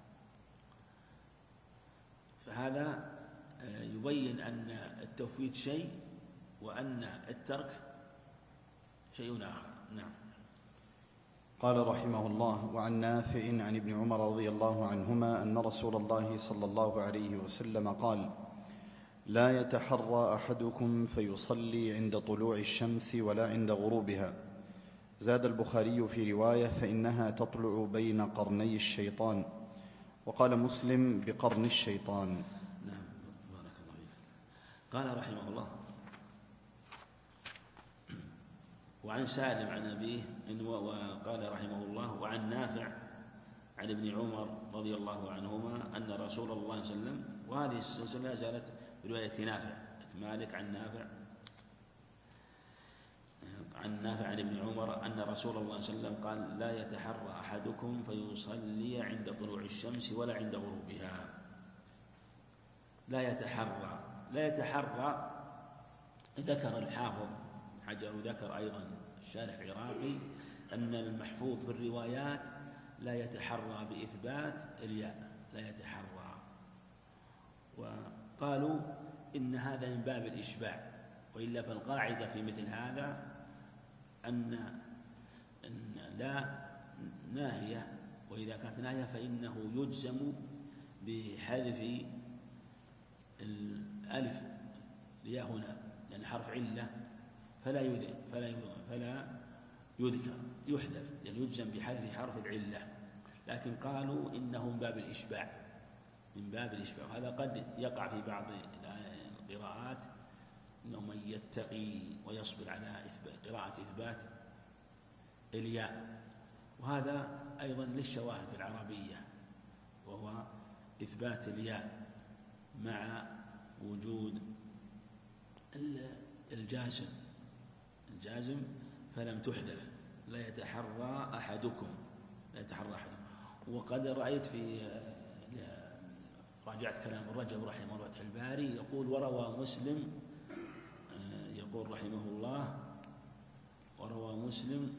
فهذا يبين أن التفويت شيء وأن الترك شيء آخر. نعم. قال رحمه الله: وعن نافع عن ابن عمر رضي الله عنهما أن رسول الله صلى الله عليه وسلم قال: لا يتحرى أحدكم فيصلي عند طلوع الشمس ولا عند غروبها. زاد البخاري في رواية: فإنها تطلع بين قرني الشيطان. وقال مسلم: بقرن الشيطان. نعم. بارك الله فيك. قال رحمه الله: وعن سالم عن أبيه وقال رحمه الله: وعن نافع عن ابن عمر رضي الله عنهما أن رسول الله صلى الله عليه وسلم، وهذه السلسلة زالت برواية نافع مالك عن نافع عن نافع عن ابن عمر أن رسول الله صلى الله عليه وسلم قال: لا يتحرى أحدكم فيصلي عند طلوع الشمس ولا عند غروبها. لا يتحرى، لا يتحرى ذكر الحافظ حجر وذكر أيضا الشارح العراقي أن المحفوظ في الروايات لا يتحرى بإثبات الياء، لا يتحرى، وقالوا إن هذا من باب الإشباع، وإلا فالقاعدة في مثل هذا أن أن لا ناهية، وإذا كانت ناهية فإنه يجزم بحذف الألف ليا هنا، لأن حرف علة فلا يذكر فلا يذكر فلا يذكر يحذف، لأن يجزم بحذف حرف العلة. لكن قالوا إنه من باب الإشباع، من باب الإشباع. هذا قد يقع في بعض القراءات إنه من يتقي ويصبر على قراءة إثبات الياء، وهذا أيضا للشواهد العربية، وهو إثبات الياء مع وجود الجازم الجازم فلم تحذف. لا يتحرى أحدكم، لا يتحرى أحدكم. وقد رأيت في راجعت كلام الرجب رحمه الله فتح الباري يقول: وروى مسلم، يقول رحمه الله: وروى مسلم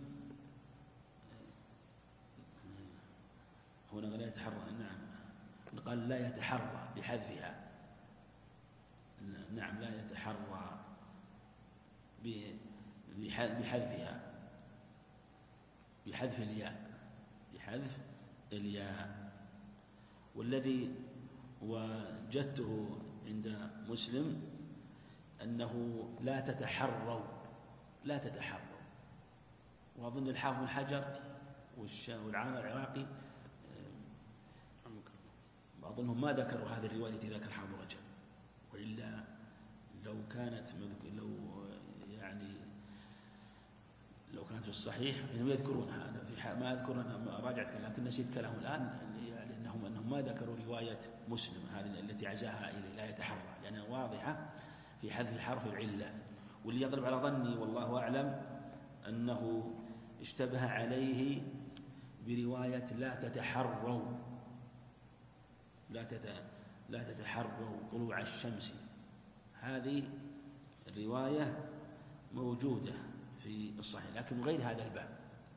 هنا لا يتحرى، نعم، قال لا يتحرى بحذفها، نعم، لا يتحرى بحذفها، بحذف الياء، بحذف الياء. والذي وجدته عند مسلم أنه لا تتحروا، لا تتحروا. وأظن الحافظ الحجر والعامل العراقي أظنهم ما ذكروا هذه الرواية التي ذكر حافظ رجب، وإلا لو كانت لو يعني لو كانت في الصحيح انهم يذكرون هذا، في ما اذكر انا راجعت لكن نسيت كلامه الان، لانهم انهم ما ذكروا روايه مسلم هذه التي عزاها اليه لا يتحرى، لانها واضحه في حذف حرف العله. واللي يغلب على ظني والله اعلم انه اشتبه عليه بروايه لا تتحروا، لا تت لا تتحروا طلوع الشمس. هذه الروايه موجوده في الصحيح لكن من غير هذا الباب،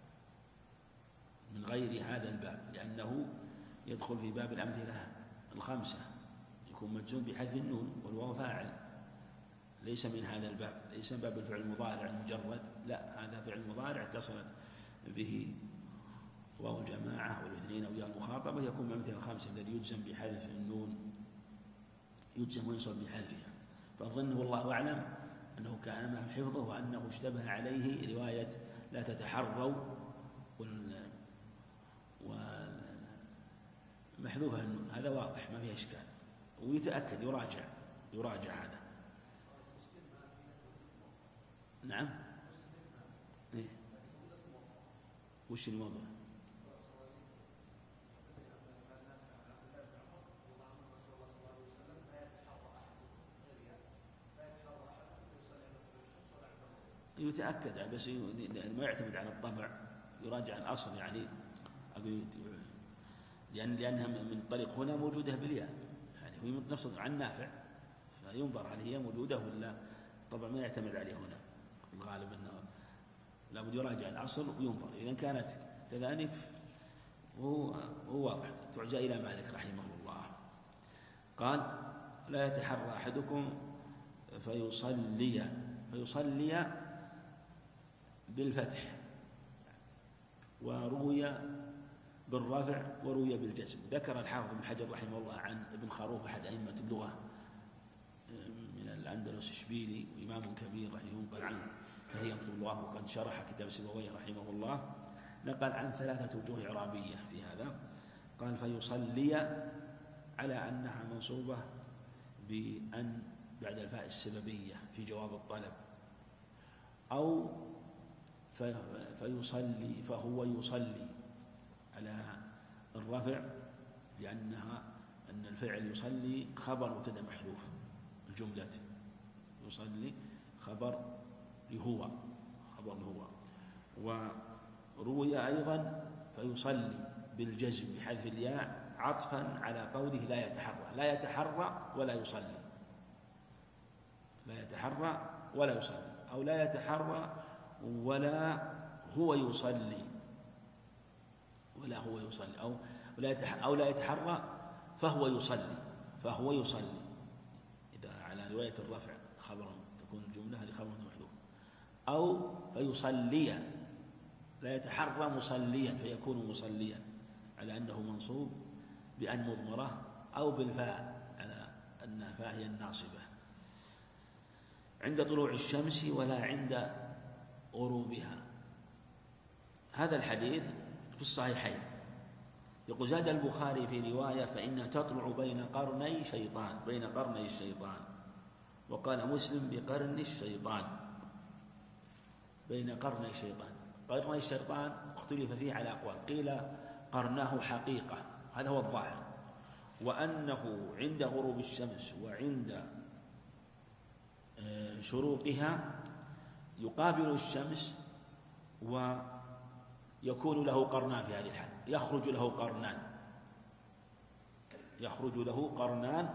من غير هذا الباب، لأنه يدخل في باب الأمثلة الخمسة، يكون مجزوم بحذف النون والواو فاعل، ليس من هذا الباب، ليس من باب الفعل المضارع المجرد، لا، هذا فعل مضارع اتصلت به واو الجماعة والاثنين أو ياء المخاطبة، يكون من الأمثلة الخمسة الذي يجزم بحذف النون، يجزم وينصب بحذفها. فأظن والله أعلم أنه كان مع حفظه وأنه اشتبه عليه رواية لا تتحروا ومحذوفها النون، هذا واضح ما فيه إشكال، ويتأكد يراجع يراجع هذا. نعم، إيه؟ وش الموضوع؟ يتأكد بس ما يعتمد على الطبع، يراجع الأصل يعني، لأن لأنها من طريق هنا موجودة بالياء، يعني هو نفس عن نافع، فينظر هل هي موجودة ولا. طبعا ما يعتمد عليه هنا، الغالب أنه لابد يراجع الأصل وينظر، إذا كانت كذلك هو هو واضح. ترجع إلى مالك رحمه الله، قال: لا يتحرى أحدكم فيصلي فيصلي بالفتح، وروي بالرفع وروي بالجزم. ذكر الحافظ بن حجر رحمه الله عن ابن خروف أحد أئمة اللغة من الأندلس الشبيلي وإمام كبير ينقل عنه رحمه الله، وقد شرح كتاب سيبويه رحمه الله، نقل عن ثلاثة وجوه إعرابية في هذا. قال: فيصلي على أنها منصوبة بأن بعد الفاء السببية في جواب الطلب، أو فيصلي فهو يصلي على الرفع، لأنها أن الفعل يصلي خبر مبتدأ محذوف، الجملة يصلي خبر لهو خبر لهو. وروي أيضا فيصلي بالجزم بحذف الياء عطفا على قوله لا يتحرى، لا يتحرى ولا يصلي، لا يتحرى ولا يصلي، أو لا يتحرى ولا هو يصلي، ولا هو يصلي، أو لا أو لا يتحرى فهو يصلي فهو يصلي إذا على رواية الرفع خبر تكون الجملة لخبر محذوف، أو فيصلي لا يتحرى مصليا فيكون مصليا على أنه منصوب بأن مضمرة، أو بالفاء على أن فاء هي الناصبة عند طلوع الشمس ولا عند غروبها. هذا الحديث في الصحيحين. يقول: زاد البخاري في رواية: فإنها تطلع بين قرني شيطان بين قرني الشيطان. وقال مسلم: بقرن الشيطان، بين قرني الشيطان. قرني الشيطان اختلف فيه على أقوال، قيل قرناه حقيقة، هذا هو الظاهر، وأنه عند غروب الشمس وعند شروقها يقابل الشمس ويكون له قرنان في هذه الحال، يخرج له قرنان يخرج له قرنان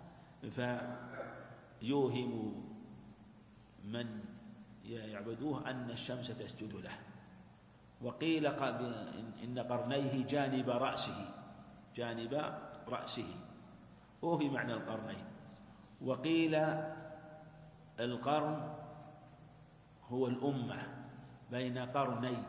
فيوهم من يعبدوه أن الشمس تسجد له. وقيل إن قرنيه جانب رأسه جانب رأسه وهو في معنى القرنين. وقيل القرن هو الأمة بين قرني،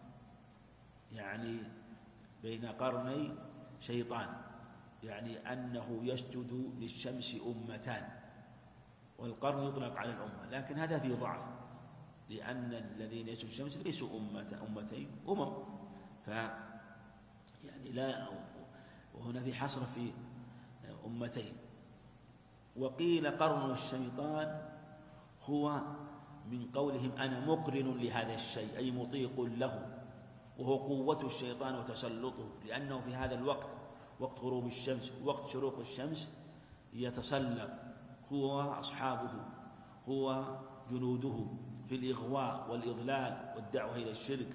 يعني بين قرني شيطان، يعني أنه يسجد للشمس أمتان، والقرن يطلق على الأمة، لكن هذا فيه ضعف، لأن الذين يسجدون للشمس ليسوا أمة أمتين أمم، ف يعني لا، وهنا في حصر في أمتين. وقيل قرن الشيطان هو من قولهم أنا مقرن لهذا الشيء، أي مطيق له، وهو قوة الشيطان وتسلطه، لأنه في هذا الوقت وقت غروب الشمس وقت شروق الشمس يتسلط هو وأصحابه هو جنوده في الإغواء والإضلال والدعوة إلى الشرك،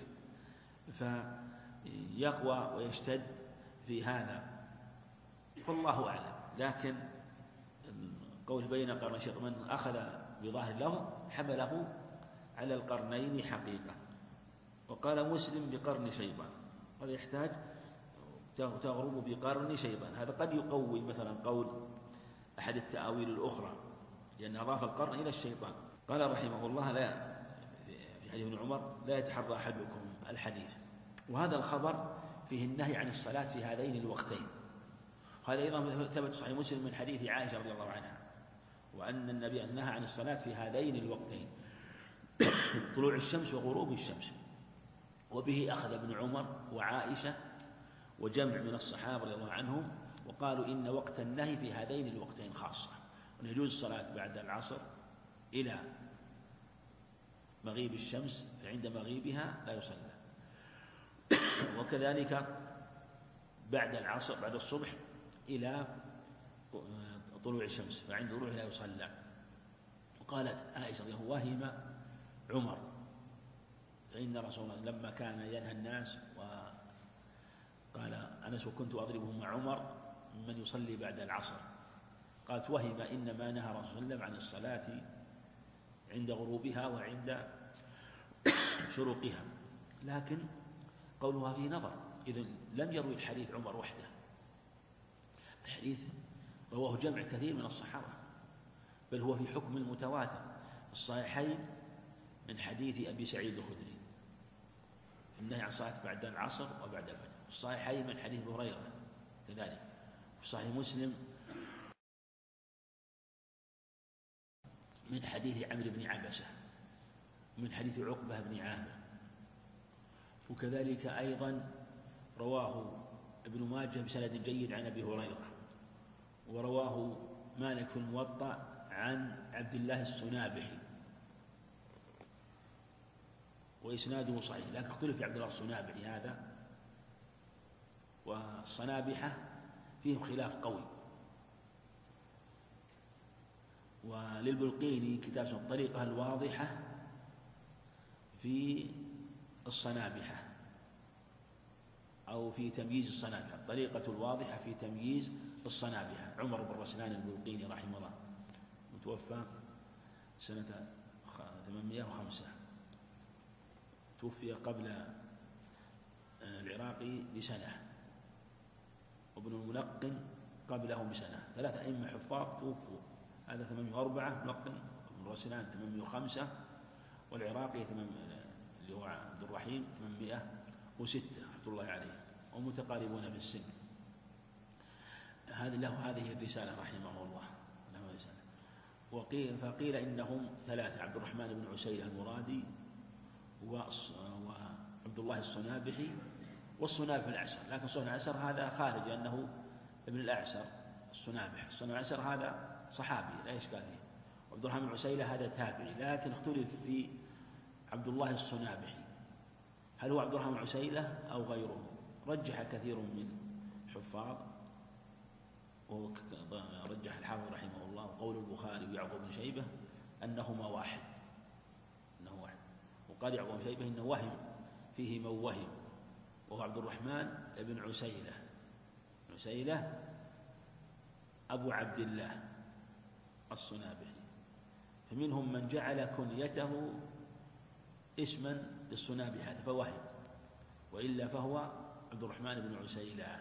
فيقوى ويشتد في هذا، فالله أعلم. لكن القول بين قرن الشيطان من أخذ بظاهر له حمله على القرنين حقيقة. وقال مسلم بقرن شيطان، قال يحتاج تغرب بقرن شيطان، هذا قد يقوي مثلا قول أحد التأويل الأخرى، لأن أضاف القرن إلى الشيطان. قال رحمه الله: لا، في حديث ابن عمر: لا يتحرى أحدكم الحديث. وهذا الخبر فيه النهي عن الصلاة في هذين الوقتين. هذا أيضا ثبت صحيح مسلم من حديث عائشة رضي الله عنها، وأن النبي نهى عن الصلاة في هذين الوقتين، طلوع الشمس وغروب الشمس. وبه أخذ ابن عمر وعائشة وجمع من الصحابة رضي الله عنهم، وقالوا إن وقت النهي في هذين الوقتين خاصة، أن يجوز الصلاة بعد العصر إلى مغيب الشمس، فعند مغيبها لا يصلى. وكذلك بعد العصر بعد الصبح إلى طلوع الشمس، فعند طلوعها لا يصلى. وقالت عائشة رضي الله وهم عمر، فإن رسول الله لما كان ينهى الناس، وقال أنس وكنت أضربهم مع عمر من يصلي بعد العصر، قالت وهم إنما نهى رسول الله صلى الله عليه وسلم عن الصلاة عند غروبها وعند شروقها. لكن قولها في نظر، إذن لم يروي الحديث عمر وحده، الحديث رواه جمع كثير من الصحابة، بل هو في حكم المتواتر. الصحيحين من حديث أبي سعيد الخدري في النهي عن الصلاة بعد العصر وبعد الفجر، الصحيحين من حديث أبي هريرة كذلك، في صحيح مسلم من حديث عمرو بن عبسة، من حديث عقبة بن عامر، وكذلك أيضا رواه ابن ماجه بسند جيد عن أبي هريرة، ورواه مالك في الموطأ عن عبد الله الصنابحي وإسناده صحيح، لكن اختلف في عبد الله الصنابحي هذا، والصنابحة فيهم خلاف قوي. وللبلقيني كتاب اسمه الطريقة الواضحة في الصنابحة أو في تمييز الصنابحة، الطريقة الواضحة في تمييز الصنابحة، عمر بن رسلان البلقيني رحمه الله، متوفى سنة ثمانمائة وخمسة، توفي قبل العراقي بسنة، وابن الملقن قبله بسنة، ثلاثة أئمة حفاظ توفوا، هذا ثمانمائة وأربعة، ملقن ابن رسلان ثمانمائة وخمسة، والعراقي اللي هو عبد الرحيم ثمانمائة وستة رحمة الله عليه، ومتقاربون في السن. هذه له هذه الرسالة رحمه الله، له رسالة. وقيل فقيل إنهم ثلاثة: عبد الرحمن بن عسيلة المرادي، وعبد الله الصنابحي، والصنابح الأعسر. لكن الصنابح الأعسر هذا خارج، لأنه ابن الأعسر الصنابح، الصنابح الأعسر هذا صحابي لا إشكال فيه، وعبد الرحمن بن عسيلة هذا تابعي، لكن اختلف في عبد الله الصنابحي هل هو عبد الرحمن بن عسيلة أو غيره. رجح كثير من حفاظ، ورجح الحافظ رحمه الله وقول البخاري ويعقوب بن شيبة أنهما واحد، أنه واحد. وقال يعقوب بن شيبة إنه وهم فيه من وهم، وهو عبد الرحمن بن عسيلة، عسيلة أبو عبد الله الصنابحي. فمنهم من جعل كنيته اسما للصنابحي هذا فوهم، وإلا فهو عبد الرحمن بن عسيلة.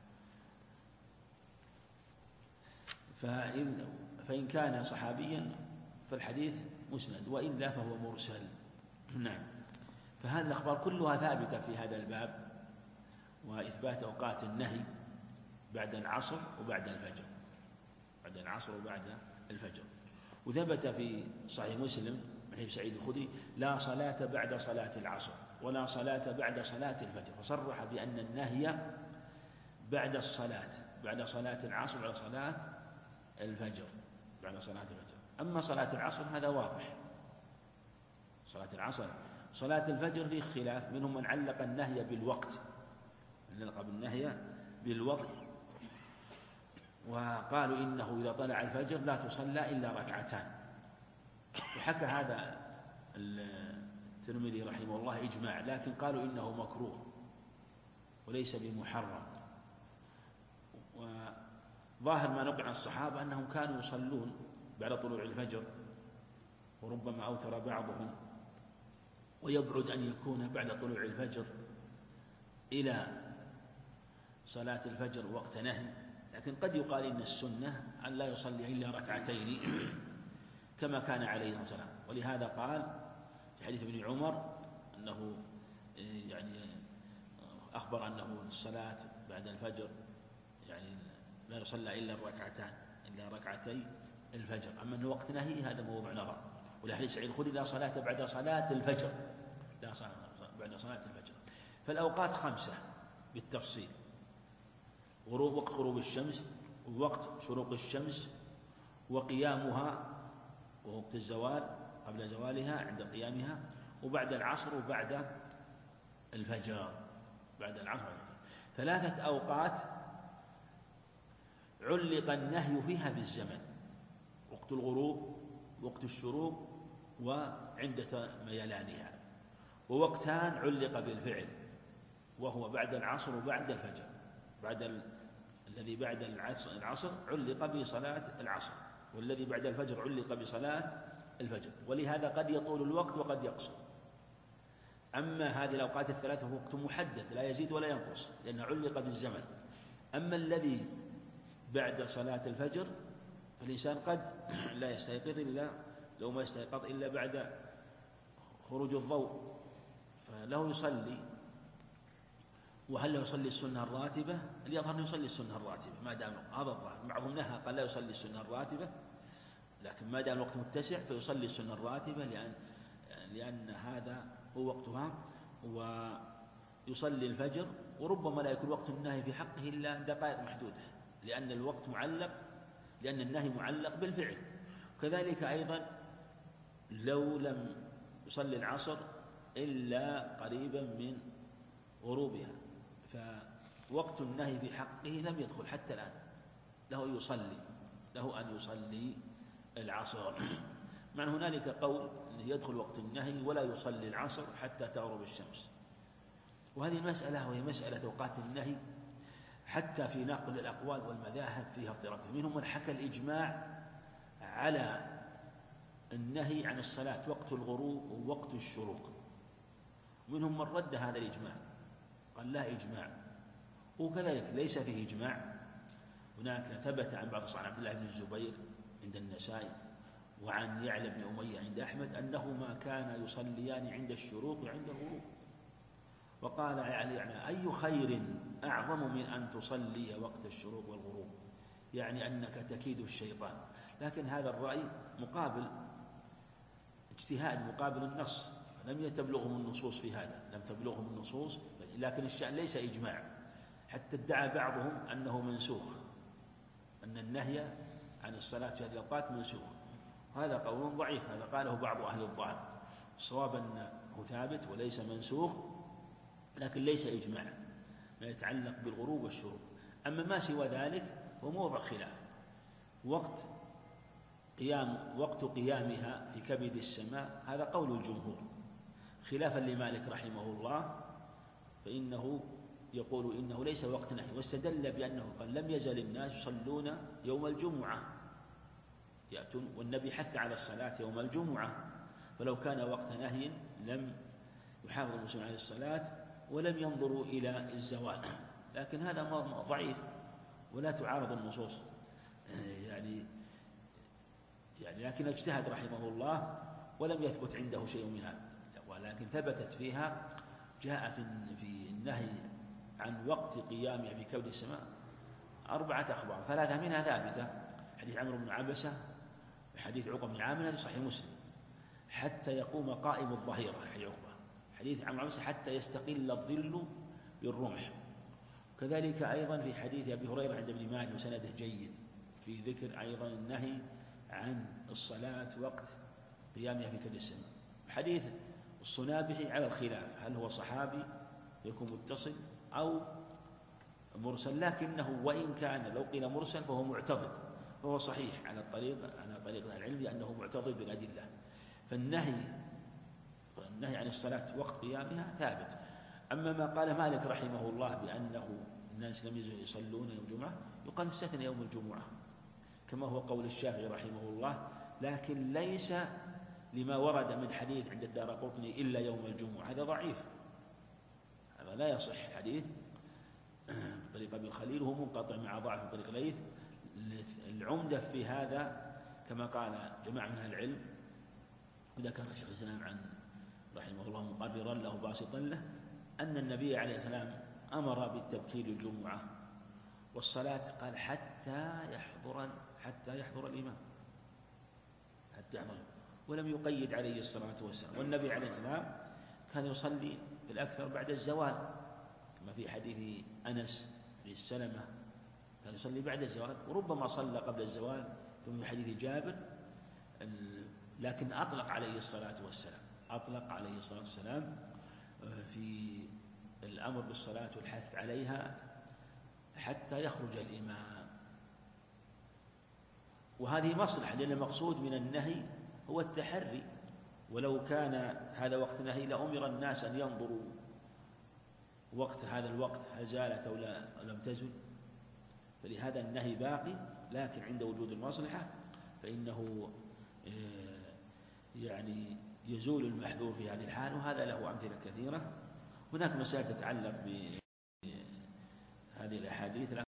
فإن, فإن كان صحابيا فالحديث مسند، وإلا فهو مرسل. نعم. فهذه الأخبار كلها ثابتة في هذا الباب، وإثبات أوقات النهي بعد العصر وبعد الفجر، بعد العصر وبعد الفجر. وثبت في صحيح مسلم من حديث سعيد الخدري: لا صلاة بعد صلاة العصر ولا صلاة بعد صلاة الفجر، فصرح بأن النهي بعد الصلاة، بعد صلاة العصر بعد صلاة الفجر، بعد صلاة الفجر. أما صلاة العصر هذا واضح، صلاة العصر. صلاة الفجر فيه خلاف، منهم من علق النهي بالوقت، من علق النهي بالوقت، وقالوا إنه إذا طلع الفجر لا تصلى إلا ركعتان. وحكى هذا الترمذي رحمه الله إجماع، لكن قالوا إنه مكروه وليس بمحرم. وظاهر ما نقل عن الصحابة أنهم كانوا يصلون بعد طلوع الفجر، وربما أوتر بعضهم، ويبعد أن يكون بعد طلوع الفجر إلى صلاة الفجر وقت نهي. لكن قد يقال إن السنة أن لا يصلي إلا ركعتين كما كان عليه الصلاة والسلام. ولهذا قال في حديث ابن عمر أنه يعني أخبر أنه الصلاة بعد الفجر يعني لا يصلى إلا الركعتان، إلا ركعتي الفجر. أما أنه وقت نهي هذا موضوع نظر. ولحديث سعيد الخدري: لا صلاة بعد صلاة الفجر، لا صلاة بعد صلاة الفجر. فالأوقات خمسة بالتفصيل: غروب وقت غروب الشمس، ووقت شروق الشمس، وقيامها ووقت الزوال قبل زوالها عند قيامها، وبعد العصر وبعد الفجر. بعد العصر. ثلاثة أوقات علق النهي فيها بالزمن: وقت الغروب، وقت الشروق، وعند ميلانها. ووقتان علق بالفعل، وهو بعد العصر وبعد الفجر. بعد ال... الذي بعد العصر, العصر علق بصلاة العصر، والذي بعد الفجر علق بصلاة الفجر. ولهذا قد يطول الوقت وقد يقصر. أما هذه الأوقات الثلاثة فهو وقت محدد لا يزيد ولا ينقص، لأنه علق بالزمن. أما الذي بعد صلاة الفجر فالإنسان قد لا يستيقظ إلا لو ما يستيقظ إلا بعد خروج الضوء، فله يصلي. وهل يصلي السنة الراتبة؟ اليظهر أنه يصلي السنة الراتبة ما دام هذا الظاهر. بعضهم نهى قال لا يصلي السنة الراتبة، لكن ما دام الوقت متسع فيصلي السنة الراتبة، لأن لأن هذا هو وقتها. ويصلي الفجر، وربما لا يكون وقت النهي في حقه إلا دقائق محدودة، لأن الوقت معلق، لأن النهي معلق بالفعل. كذلك أيضا لو لم يصلي العصر إلا قريبا من غروبها فوقت النهي في حقه لم يدخل حتى الآن، له يصلي له أن يصلي العصر. مع هنالك قول أنه يدخل وقت النهي ولا يصلي العصر حتى تغرب الشمس. وهذه المسألة وهي مسألة أوقات النهي حتى في نقل الأقوال والمذاهب فيها اضطراب. منهم من حكى الإجماع على النهي عن الصلاة وقت الغروب ووقت الشروق، ومنهم من رد هذا الإجماع قال لا إجماع. وكذلك ليس فيه إجماع. هناك ثبت عن بعض الصحابة عبد الله بن الزبير عند النسائي وعن يعلى بن أمية عند أحمد أنهما كانا يصليان عند الشروق وعند الغروب. وقال يعني أي خير أعظم من أن تصلي وقت الشروق والغروب، يعني أنك تكيد الشيطان. لكن هذا الرأي مقابل اجتهاد مقابل النص، لم تبلغهم النصوص في هذا، لم تبلغهم النصوص. لكن الشأن ليس إجماع، حتى ادعى بعضهم أنه منسوخ، أن النهي عن الصلاة في هذه الأوقات منسوخ. هذا قول ضعيف، هذا قاله بعض أهل الظاهر. الصواب أنه ثابت وليس منسوخ، لكن ليس إجماع ما يتعلق بالغروب والشروق. أما ما سوى ذلك هو موضع خلاف. وقت قيام وقت قيامها في كبد السماء هذا قول الجمهور، خلافا لمالك رحمه الله، فإنه يقول إنه ليس وقت نهي، واستدل بأنه قال لم يزل الناس يصلون يوم الجمعة يأتون، والنبي حث على الصلاة يوم الجمعة، فلو كان وقت نهي لم يحافظ المسلمون على الصلاة ولم ينظروا إلى الزوال. لكن هذا ضعيف ولا تعارض النصوص يعني يعني لكن اجتهد رحمه الله ولم يثبت عنده شيء من هذا، ولكن ثبتت فيها جاء في النهي عن وقت قيامها في كبد السماء أربعة أخبار، ثلاثة منها ثابتة: حديث عمرو بن عبسة، وحديث عقبة بن عامر في صحيح مسلم حتى يقوم قائم الظهيرة، حديث عقبة، حديث عمرو بن عبسة حتى يستقل الظل بالرمح. كذلك أيضا في حديث أبي هريرة عند ابن ماجه وسنده جيد في ذكر أيضا النهي عن الصلاة وقت قيامها في كبد السماء. حديث الصنابحي على الخلاف، هل هو صحابي يكون متصل أو مرسل، لكنه وإن كان لو قيل مرسل فهو معتضد، فهو صحيح على الطريق على طريق العلم لأنه معتضد بالأدلة. فالنهي النهي عن الصلاة وقت قيامها ثابت. أما ما قال مالك رحمه الله بأنه الناس لم يزلوا يصلون يوم الجمعة، يقال استثنى يوم الجمعة كما هو قول الشافعي رحمه الله، لكن ليس لما ورد من حديث عند الدارقطني إلا يوم الجمعة، هذا ضعيف، هذا لا يصح حديث طريق ابن الخليل وهو منقطع مع ضعف طريق ليث. العمدة في هذا كما قال جماعة من أهل العلم، وذكر الشيخ الإسلام عن رحمه الله مقررا له باسطا له، أن النبي عليه السلام أمر بالتبكير الجمعة والصلاة، قال حتى يحضر حتى يحضر الإمام، حتى يحضر، ولم يقيد عليه الصلاة والسلام. والنبي عليه السلام كان يصلي بالأكثر بعد الزوال كما في حديث أنس بن سلمة، كان يصلي بعد الزوال، وربما صلى قبل الزوال كما في حديث جابر، لكن أطلق عليه الصلاة والسلام أطلق عليه الصلاة والسلام في الأمر بالصلاة والحث عليها حتى يخرج الإمام، وهذه مصلحة، لأن المقصود من النهي هو التحري، ولو كان هذا وقت نهي لأمر الناس أن ينظروا وقت هذا الوقت هل زالت أو لم تزل، فلهذا النهي باقي، لكن عند وجود المصلحة فإنه يعني يزول المحذور في هذه الحال، وهذا له أمثلة كثيرة. هناك مسائل تتعلق بهذه الأحاديث